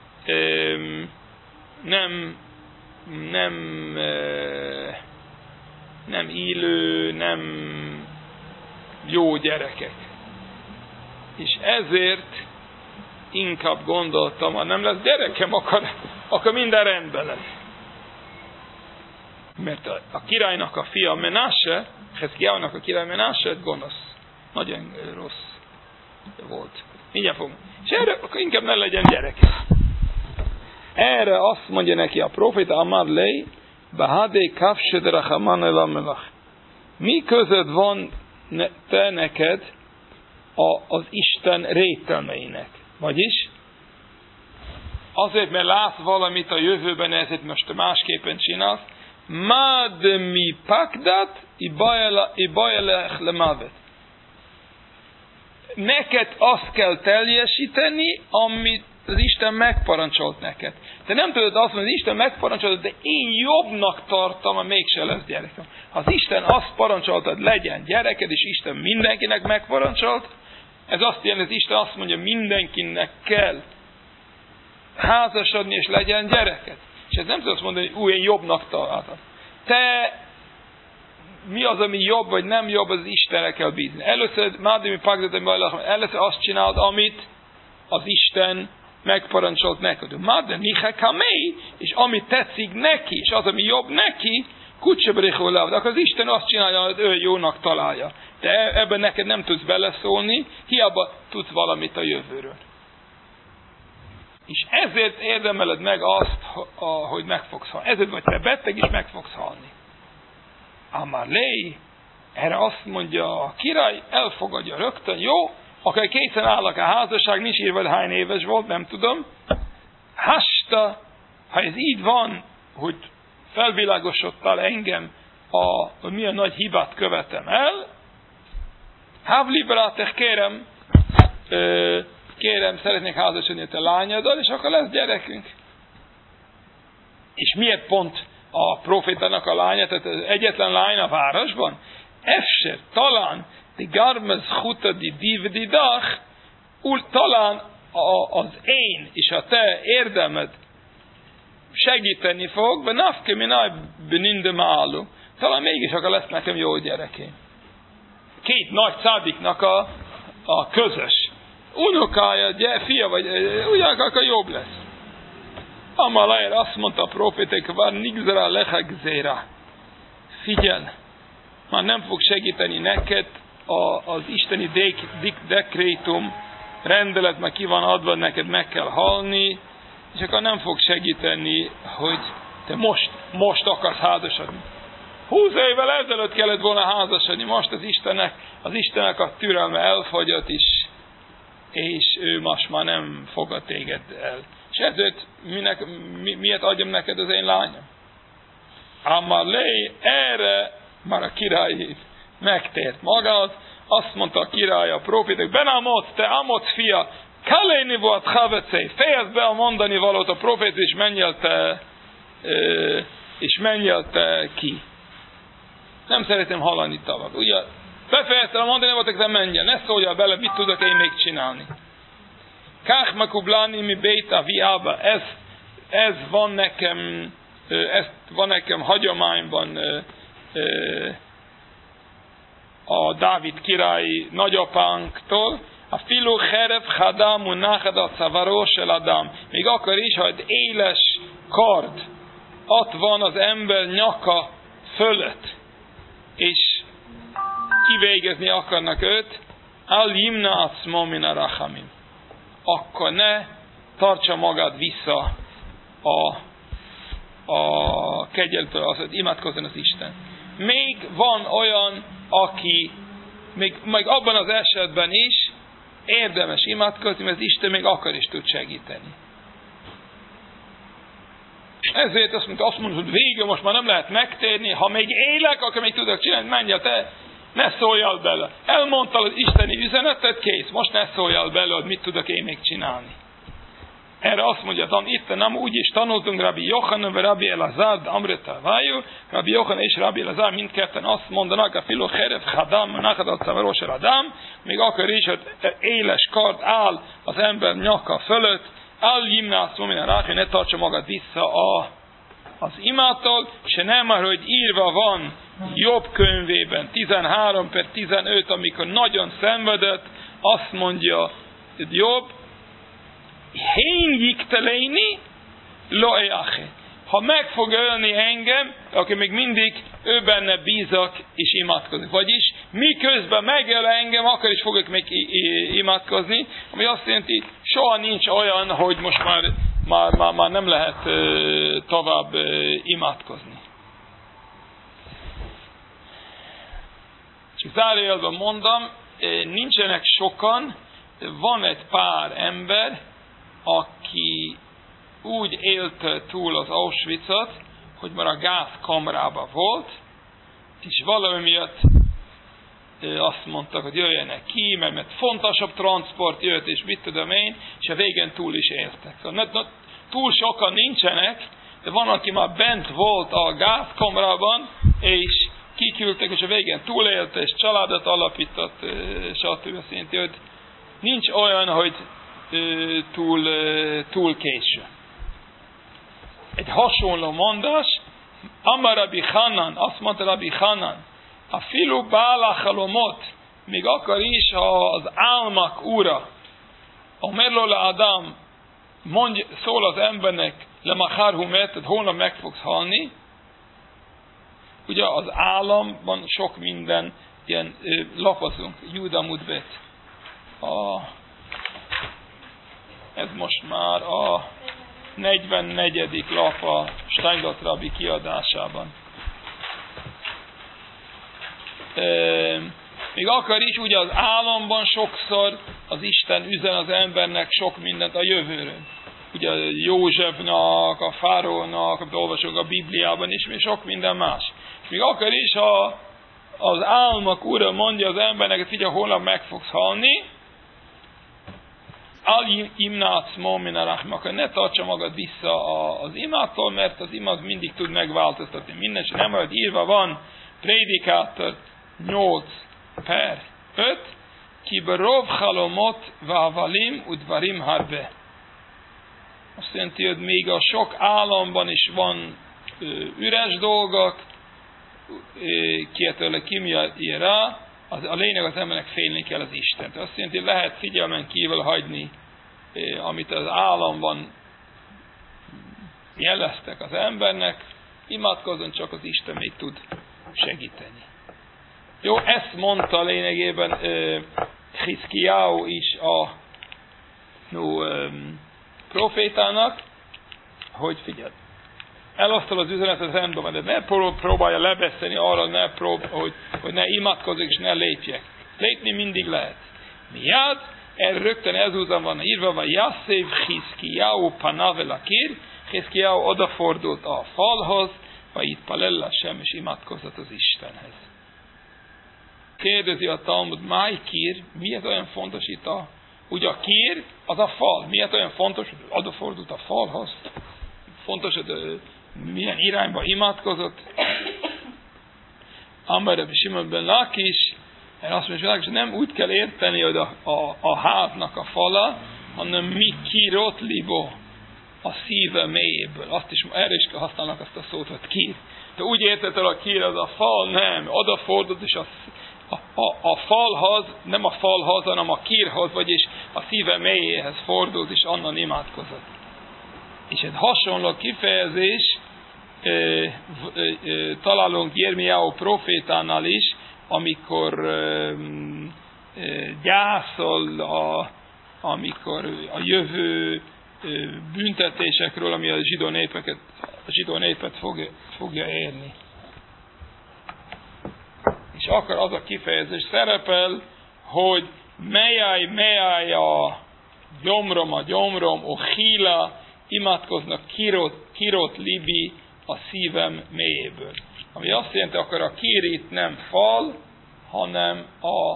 nem nem nem élő, nem jó gyerekek. És ezért inkább gondoltam, ha nem lesz gyerekem, akkor, akkor minden rendben lesz. Mert a, a királynak a fia Menashe, Hezkiának a király Menashe gonosz. Nagyon rossz volt. Mindjárt fogunk. És erre akkor inkább ne legyen gyerek. Erre azt mondja neki a proféta Amar Lei, Bahadé Kafsed Rachaman Elamelach. Mi között van ne, te neked a, az Isten rételmeinek? Vagyis azért, mert látsz valamit a jövőben, ezért most másképpen csinálsz. Mad mi pakdat i bajelech lemavet. Neked azt kell teljesíteni, amit az Isten megparancsolt neked. Te nem tudod azt mondani, hogy az Isten megparancsolt, de én jobbnak tartom, ha mégse lesz gyerekem. Ha az Isten azt parancsoltad, legyen gyereked, és Isten mindenkinek megparancsolt, ez azt jelenti, hogy Isten azt mondja, mindenkinek kell házasodni, és legyen gyereket. És ez nem tudod azt mondani, hogy új, én jobbnak találtam. Te, mi az, ami jobb, vagy nem jobb, az Istenre kell bízni. Először, Mádimi Pagdatom, először azt csinálod, amit az Isten megparancsolt neked. Mádimi Hekamei, és ami tetszik neki, és az, ami jobb neki, Kutsebrecholáv, akkor az Isten azt csinálja, hogy ő jónak találja. De ebben neked nem tudsz beleszólni, hiába tudsz valamit a jövőről. És ezért érdemeled meg azt, hogy meg fogsz halni. Ezért vagy te beteg, és meg fogsz halni. Amalé, erre azt mondja a király, elfogadja rögtön, jó, akkor készen állak a házasság, nincs írva, hogy hány éves volt, nem tudom. Hasta, ha ez így van, hogy felvilágosodtál engem, a, hogy milyen nagy hibát követem el, Havli barátek, kérem, ö, kérem, szeretnék házasodni a te lányoddal, és akkor lesz gyerekünk. És miért pont a profétának a lánya, tehát az egyetlen lány a városban? Efser, talán, di garmez huta di divdidach, úgy talán a, az én és a te érdemed segíteni fog, de nafke minaj benindem álu. Talán mégis akkor lesz nekem jó gyerekém. Két nagy szádiknak a, a közös unokája, gyere, fia vagy, ugyanak akkor jobb lesz. Amalajr azt mondta a profétek, vár nigzera lehegzéra. Figyel, már nem fog segíteni neked a, az isteni dek, dik, dekrétum, rendelet, már ki van adva, neked meg kell halni, és akkor nem fog segíteni, hogy te most, most akarsz házasodni. Húsz évvel ezelőtt kellett volna házasodni, most az Istennek, az Istennek a türelme elfogyott is, és ő most már nem fogad téged el. És ezért minek, mi, miért adjam neked az én lányom? Amalé, erre már a király megtért magad, azt mondta a király a profétek, Ben Amot, te Amot fia, Kaléni volt Havecei, fejezd be a mondani valót a profét, és menj el te, és menj el te ki. Nem szeretném hallani tavad. Ugye, befejeztem a mondani valót, de menj el, ne szóljál bele, mit tudok én még csinálni. Kach makublani mi béta viába, ez, ez van nekem, ez van nekem hagyományban a Dávid király nagyapánktól, a filu heref hadam unachad a szavaró sel adam. Még akkor is, ha egy éles kard ott van az ember nyaka fölött, és kivégezni akarnak őt, al yimna atzmo min arachamim. Akkor ne tartsa magad vissza a, a kegyeltől, az, hogy imádkozzon az Isten. Még van olyan, aki még, még abban az esetben is érdemes imádkozni, mert az Isten még akar is tud segíteni. Ezért azt mondta, azt mondod, hogy vége, most már nem lehet megtérni, ha még élek, akkor még tudok csinálni, menj, te ne szóljál bele. Elmondtál az isteni üzenetet, kész, most ne szóljál bele, hogy mit tudok én még csinálni. Erre azt mondja, itt nem úgy is tanultunk Rabbi Yochanan, vagy Rabbi Elazar, de Amrita Vájú, Rabbi Yochanan és Rabbi Elazar mindketten azt mondanak, a filo cherev chadam, nachadat szavaros eladám, még akkor is, hogy éles kard áll az ember nyaka fölött, al jimnász momina ráki, ne tartsa magad vissza a, az imától, se nem már, hogy írva van Jobb könyvében, tizenhárom per tizenöt, amikor nagyon szenvedett, azt mondja Jobb, Hén teléni, lo eache. Ha meg fog ölni engem, akkor még mindig ő benne bízak és imádkozik. Vagyis miközben megöl engem, akkor is fogok még imádkozni, ami azt jelenti, soha nincs olyan, hogy most már, már, már, már nem lehet tovább imádkozni. Csak zárójelben mondom, nincsenek sokan, van egy pár ember, aki úgy élte túl az Auschwitzot, hogy már a gázkamrában volt, és valami miatt azt mondtak, hogy jöjjenek ki, mert, mert fontosabb transport jött, és mit tudom én, és a végén túl is éltek. Szóval ne, ne, túl sokan nincsenek, de van, aki már bent volt a gázkamrában, és kiküldtek, és a végén túlélte, és családot alapított, stb. Azt jelenti, hogy nincs olyan, hogy túl, túl késő. Egy hasonló mondás, Amar Rabbi Hanan, azt mondta Rabbi Hanan, a filu bála halomot, még akar is, ha az álmak ura, a merlola Adam, mondj, szól az embernek, le machar humet, tehát holnap meg fogsz halni. Ugye az államban sok minden, ilyen lapozunk, Júda Mudbet. A Ez most már a negyvennegyedik lap a Steingot Rabbi kiadásában. E, még akar is, ugye az államban sokszor az Isten üzen az embernek sok mindent a jövőről. Ugye Józsefnak, a Fárónak, amit olvasunk a Bibliában is, még sok minden más. Még akar is, ha az álmak ura mondja az embernek, hogy figyelj, holnap meg fogsz halni, al imnác momina rachmaka, ne tartsa magad vissza az imától, mert az imát mindig tud megváltoztatni minden, és nem majd írva van, Prédikátor nyolc per öt, ki berov halomot vavalim udvarim harbe. Azt jelenti, hogy még a sok államban is van ö, üres dolgok, kietőle kimja rá, az, a lényeg az embernek félni kell az Istent. Azt jelenti, hogy lehet figyelmen kívül hagyni, eh, amit az államban jeleztek az embernek, imádkozzon, csak az Isten még tud segíteni. Jó, ezt mondta lényegében eh, Hiszkijáhu is a no, eh, profétának, hogy figyelj, elosztol az üzenetet, rendben, de ne próbálja lebeszélni arra, ne prób- hogy, hogy ne imádkozik és ne lépjek. Lépni mindig lehet. Miád, erre rögtön ezúttal van írva, vagy Jasszév Hiszkijáhu panavel akir, Hiszkijáhu odafordult a falhoz, vagy itt palella sem, és imádkozott az Istenhez. Kérdezi a Talmud, máj kír, miért olyan fontos itt a... Ugye a kír, az a fal. Miért olyan fontos, hogy odafordult a falhoz? Fontos, hogy milyen irányba imádkozott. Amar Rabbi Simon ben Lakis, azt mondja, hogy nem úgy kell érteni, hogy a, a, a háznak a fala, hanem mi kirot libo, a szíve mélyéből. Azt is, erre is használnak azt a szót, hogy kír. De úgy érted el a kír, az a fal, nem. Odafordult, és a, a, a, a falhoz, nem a falhoz, hanem a kírhoz, vagyis a szíve mélyéhez fordult, és onnan imádkozott. És egy hasonló kifejezés ö, ö, ö, találunk Jeremiáó profétánál is, amikor ö, ö, gyászol, a, amikor a jövő ö, büntetésekről, ami a zsidó népeket, a zsidó népet fog, fogja érni. És akkor az a kifejezés szerepel, hogy melyáj, melyáj a gyomrom, a gyomrom, o híla, imádkoznak kirot, kirot libi a szívem mélyéből. Ami azt jelenti, akkor a kirít nem fal, hanem a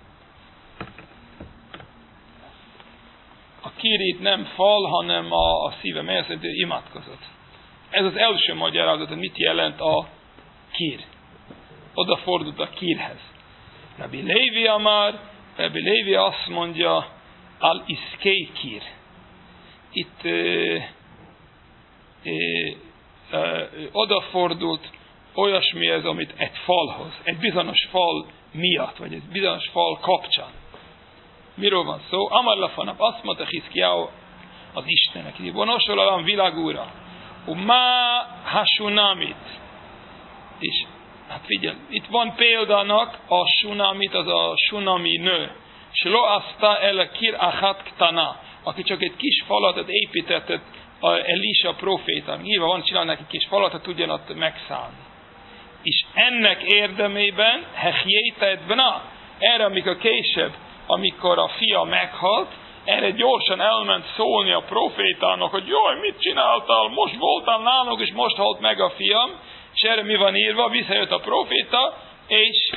a kirít nem fal, hanem a, a szívem mélyéből, azt jelenti, hogy imádkozott. Ez az első magyarázat, hogy mit jelent a kír. Odafordult a kírhez. Rabbi Lévi amár, Rabbi Lévi azt mondja, al iszkei kír. Itt ö, ö, ö, odafordult olyasmi ez, amit egy falhoz, egy bizonyos fal miatt, vagy egy bizonyos fal kapcsán. Miről van szó? Amar lafanap, azt mondta Hizkiyahu az Istennek, így vonosolalám világúra, umá hasunamit. És hát figyelj, itt van példának a sunamit, az a sunami nő. Slo azta el kir achat ktana, aki csak egy kis falat épített a Elisa proféta. Nyilván van, csinál neki kis falat, hogy tudjon ott megszállni. És ennek érdemében hechjétett bna, erre amikor később, amikor a fia meghalt, erre gyorsan elment szólni a profétának, hogy jaj, mit csináltál, most voltál nálunk, és most halt meg a fiam, és erre mi van írva, visszajött a proféta, és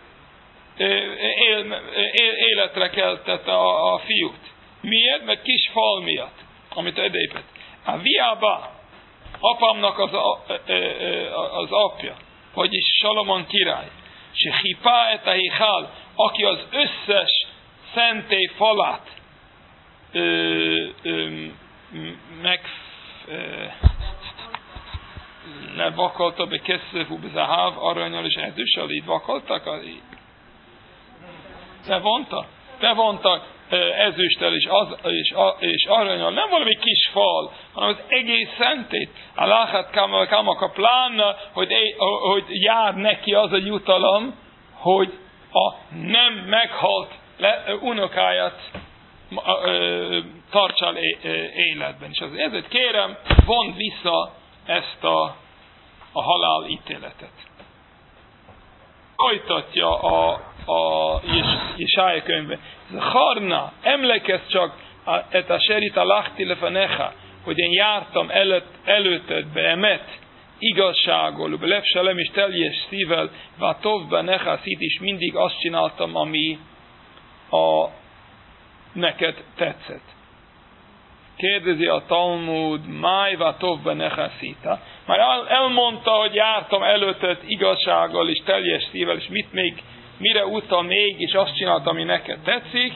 él, él, életre keltette a, a fiút. Miért? Mert kis fal miatt, amit edépett. A viába, apámnak az, a, az apja, vagyis Salomon király, se hipá etahihál, aki az összes szentély falát ö, ö, meg ö, levakolta be keszefú bezaháv, aranyal és ezüstel, így vakoltak? Bevonta? Bevontak ezüsttel és, az, és, és aranyal, nem valami kis fal, hanem az egész szentét. A láhát kámak a plána, hogy, hogy jár neki az a jutalom, hogy a nem meghalt le, unokáját tartsál életben. És ezért kérem, vond vissza ezt a, a halál ítéletet. Folytatja a, a Jesája könyve. Harna, emlékezz csak, et a serita lachti lefanecha, hogy én jártam előtt, előtted be emet, igazságol, belefselem és teljes szívvel, vátov benecha szít, és mindig azt csináltam, ami a neked tetszett. Kérdezi a Talmud, máj vátov benecha szíta. Már elmondta, hogy jártam előtted igazsággal és teljes szívvel, és mit még, mire utal még, és azt csináltam, ami neked tetszik.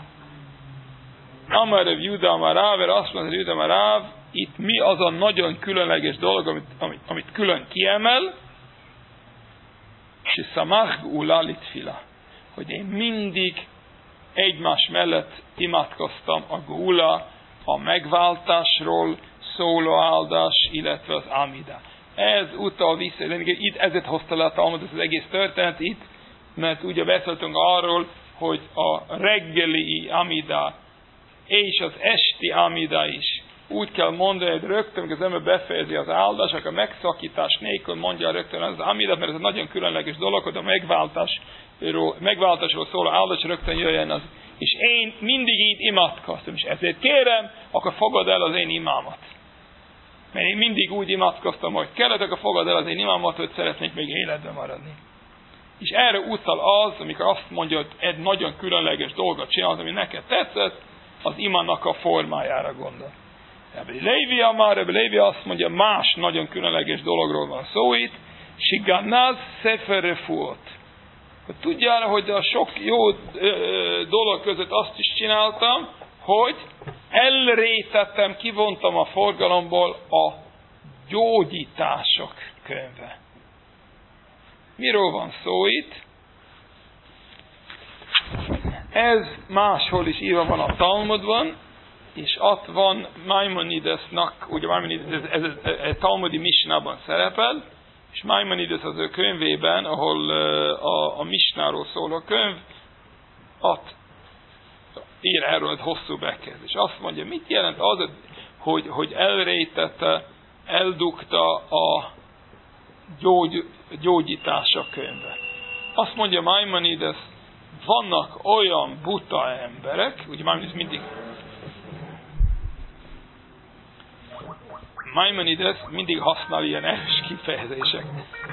Amarev Juda Amaráv, azt mondja, hogy Juda Amaráv, itt mi az a nagyon különleges dolog, amit, amit, amit külön kiemel, és szamach ulalit fila, hogy én mindig egymás mellett imádkoztam a gula, a megváltásról szóló áldás, illetve az Amida. Ez utal vissza, de itt ezért hozta le a Talmud az egész történet itt, mert ugye beszéltünk arról, hogy a reggeli Amida és az esti Amida is úgy kell mondani, hogy rögtön, hogy az ember befejezi az áldás, akkor megszakítás nélkül mondja rögtön az Amidat, mert ez egy nagyon különleges dolog, hogy a megváltásról, megváltásról szóló áldás rögtön jöjjön az. És én mindig így imádkoztam, és ezért kérem, akkor fogad el az én imámat. Mert én mindig úgy imádkoztam, hogy kellett, akkor fogad el az én imámat, hogy szeretnék még életben maradni. És erre utal az, amikor azt mondja, hogy egy nagyon különleges dolgot csinálsz, ami neked tetszett, az imának a formájára gondol. Rabbi Lévi amár, Rabbi Lévi azt mondja, más nagyon különleges dologról van szó itt, Siganaz Sefer Refuot. Tudjál, hogy a sok jó ö, dolog között azt is csináltam, hogy elrétettem, kivontam a forgalomból a gyógyítások könyve. Miről van szó itt? Ez máshol is írva van a Talmudban, és ott van Maimonidesnak, ugye Maimonides, ez, ez, ez, ez Talmudi Misnában szerepel, és Maimonides az ő könyvében, ahol a, a Misnáról szóló könyv, ott ír erről egy hosszú bekezdés. Azt mondja, mit jelent az, hogy, hogy elrejtette, eldugta a gyógy, gyógyítása könyve. Azt mondja Maimonides, vannak olyan buta emberek, ugye Maimonides mindig Maimonides mindig használ ilyen erős kifejezések.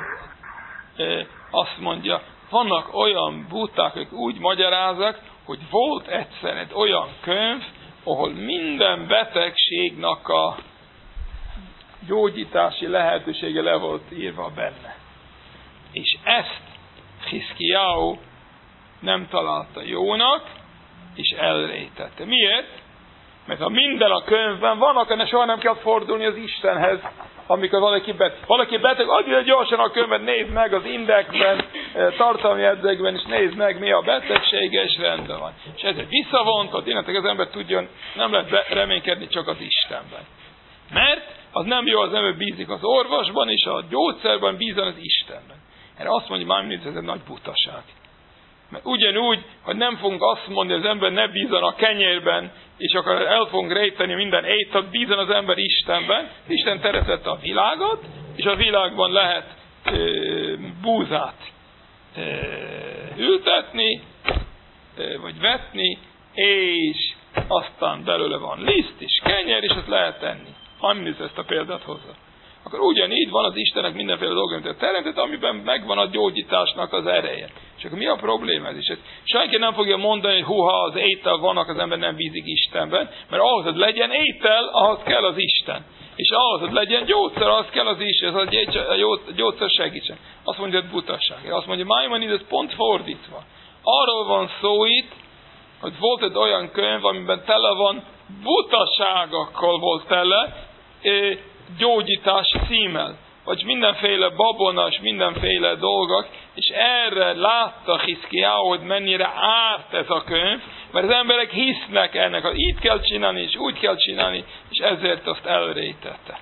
Azt mondja, vannak olyan buták, akik úgy magyarázzák, hogy volt egyszer egy olyan könyv, ahol minden betegségnek a gyógyítási lehetősége le volt írva benne. És ezt Hiszkijáhu nem találta jónak, és elrejtette. Miért? Mert ha minden a könyvben van, akkor soha nem kell fordulni az Istenhez, amikor valaki beteg. Valaki beteg, adj gyorsan a könyvet, nézd meg az indexben, tartalmi jegyzékben, és nézd meg, mi a betegsége, és rendben van. És ezért visszavontott, innentől az ember tudjon, nem lehet reménykedni csak az Istenben. Mert az nem jó, az ember bízik az orvosban, és a gyógyszerben bízon az Istenben. Erre azt mondja, hogy ez egy nagy butaság. Mert ugyanúgy, hogy nem fogunk azt mondani, hogy az ember ne bízon a kenyérben, és akkor el fogunk rejteni minden ételt, bízon az ember Istenben. Isten teremtette a világot, és a világban lehet e, búzát e, ültetni, e, vagy vetni, és aztán belőle van liszt és kenyér, és azt lehet enni. Amint ezt a példát hozza. Akkor ugyanígy van az Istennek mindenféle dolga, amit teremtett, amiben megvan a gyógyításnak az ereje. És akkor mi a probléma ez is? Senki nem fogja mondani, hogy húha, az étel vannak, az ember nem bízik Istenben, mert ahhoz, hogy legyen étel, ahhoz kell az Isten. És ahhoz, hogy legyen gyógyszer, ahhoz kell az Isten, az a gyógyszer segítsen. Azt mondja, hogy butaság. Azt mondja, Maimonides pont fordítva. Arról van szó itt, hogy volt egy olyan könyv, amiben tele van, butaságokkal volt tele, gyógyítás címmel, vagy mindenféle babona és mindenféle dolgok, és erre látta Hiszkijáhu, hogy mennyire árt ez a könyv, mert az emberek hisznek ennek, hogy így kell csinálni, és úgy kell csinálni, és ezért azt elrejtette.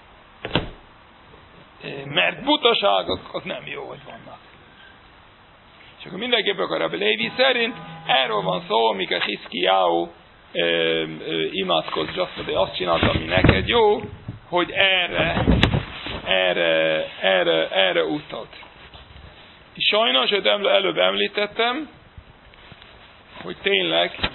Mert butaságok, az nem jó, hogy vannak. És akkor mindenképpen a Rabbi Lévi szerint erről van szó, amikor Hiszkijáhu imádkozott, és azt mondja, azt csináltam, ami neked jó, hogy erre, erre, erre, erre utalt. És sajnos, hogy előbb említettem, hogy tényleg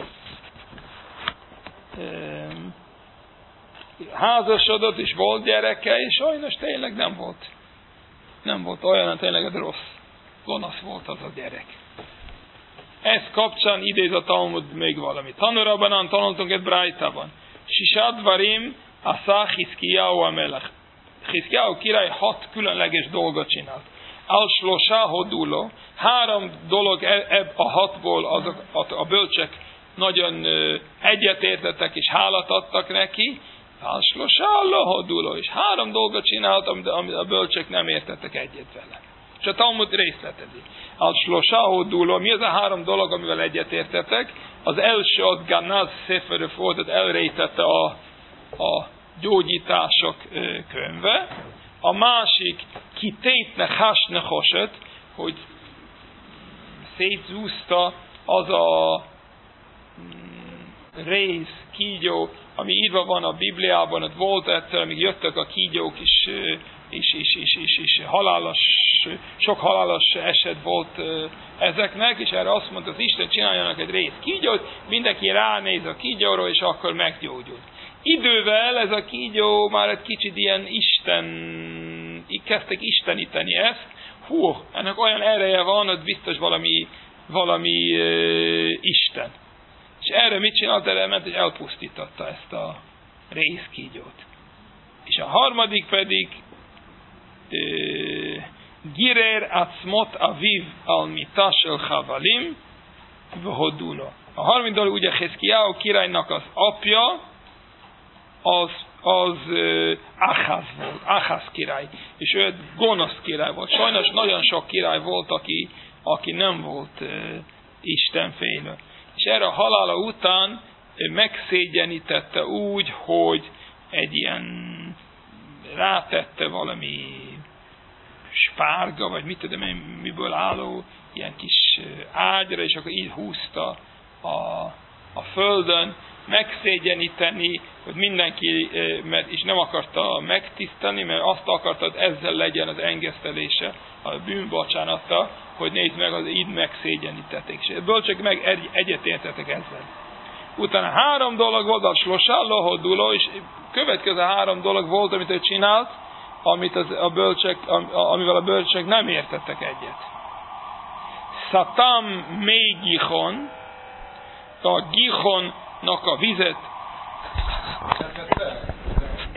um, házasodott, és volt gyereke, és sajnos tényleg nem volt. Nem volt olyan, tényleg rossz. Gonosz volt az a gyerek. Ez kapcsán idéz a Talmud még valamit. Tanurabanan tanultunk egy brájtában. Sisad varim Asa Hiszkijáhu a melech. Hiszkijáhu király hat különleges dolgot csinált. Al-Slosá Hoduló. Három dolog ebb a hatból azok, a bölcsek nagyon egyetértettek és hálat adtak neki. Al-Slosá Hoduló. És három dolgot csinált, amit a bölcsek nem értettek egyet vele. És a Talmud részletezi. Al-Slosá Hoduló. Mi az a három dolog, amivel egyetértettek? Az első az Ganaz Sefer volt, elrejtette a, a gyógyítások könyve. A másik kitétne hasne hoset, hogy szétzúzta az a mm, rész, kígyó, ami írva van a Bibliában, ott volt egyszer, amíg jöttek a kígyók is, és, és, és, és, és halálos, sok halálos eset volt ezeknek, és erre azt mondta az Isten, csináljanak egy rész kígyót, mindenki ránéz a kígyóra, és akkor meggyógyul. Idővel ez a kígyó már egy kicsit ilyen Isten, kezdtek isteníteni ezt. Hú, ennek olyan ereje van, hogy biztos valami, valami uh, Isten. És erre mit csinált? Erre ment, hogy elpusztította ezt a rézkígyót. És a harmadik pedig uh, Girer Atzmot Aviv al-Mitash el-Chavalim v'Hodulo. A harmadik dolog ugye Hiszkijáhu királynak az apja, az, az uh, Áház volt, Áház király, és ő gonosz király volt. Sajnos nagyon sok király volt, aki, aki nem volt uh, istenfélő. És erre a halála után megszégyenítette úgy, hogy egy ilyen rátette valami spárga, vagy mit tudom én, miből álló ilyen kis ágyra, és akkor így húzta a, a földön, megszégyeníteni, hogy mindenki, mert is nem akarta megtisztani, mert azt akarta, hogy ezzel legyen az engesztelése, a bűnbocsánata, hogy nézd meg, az így megszégyenítették. És ebből csak meg egy, egyetértetek ezzel. Utána három dolog volt, a slosállo, hoduló, és következő három dolog volt, amit ő csinált, amit az, a bölcsek, amivel a bölcsek nem értettek egyet. Szatam mély gihon, a gihonnak a vizet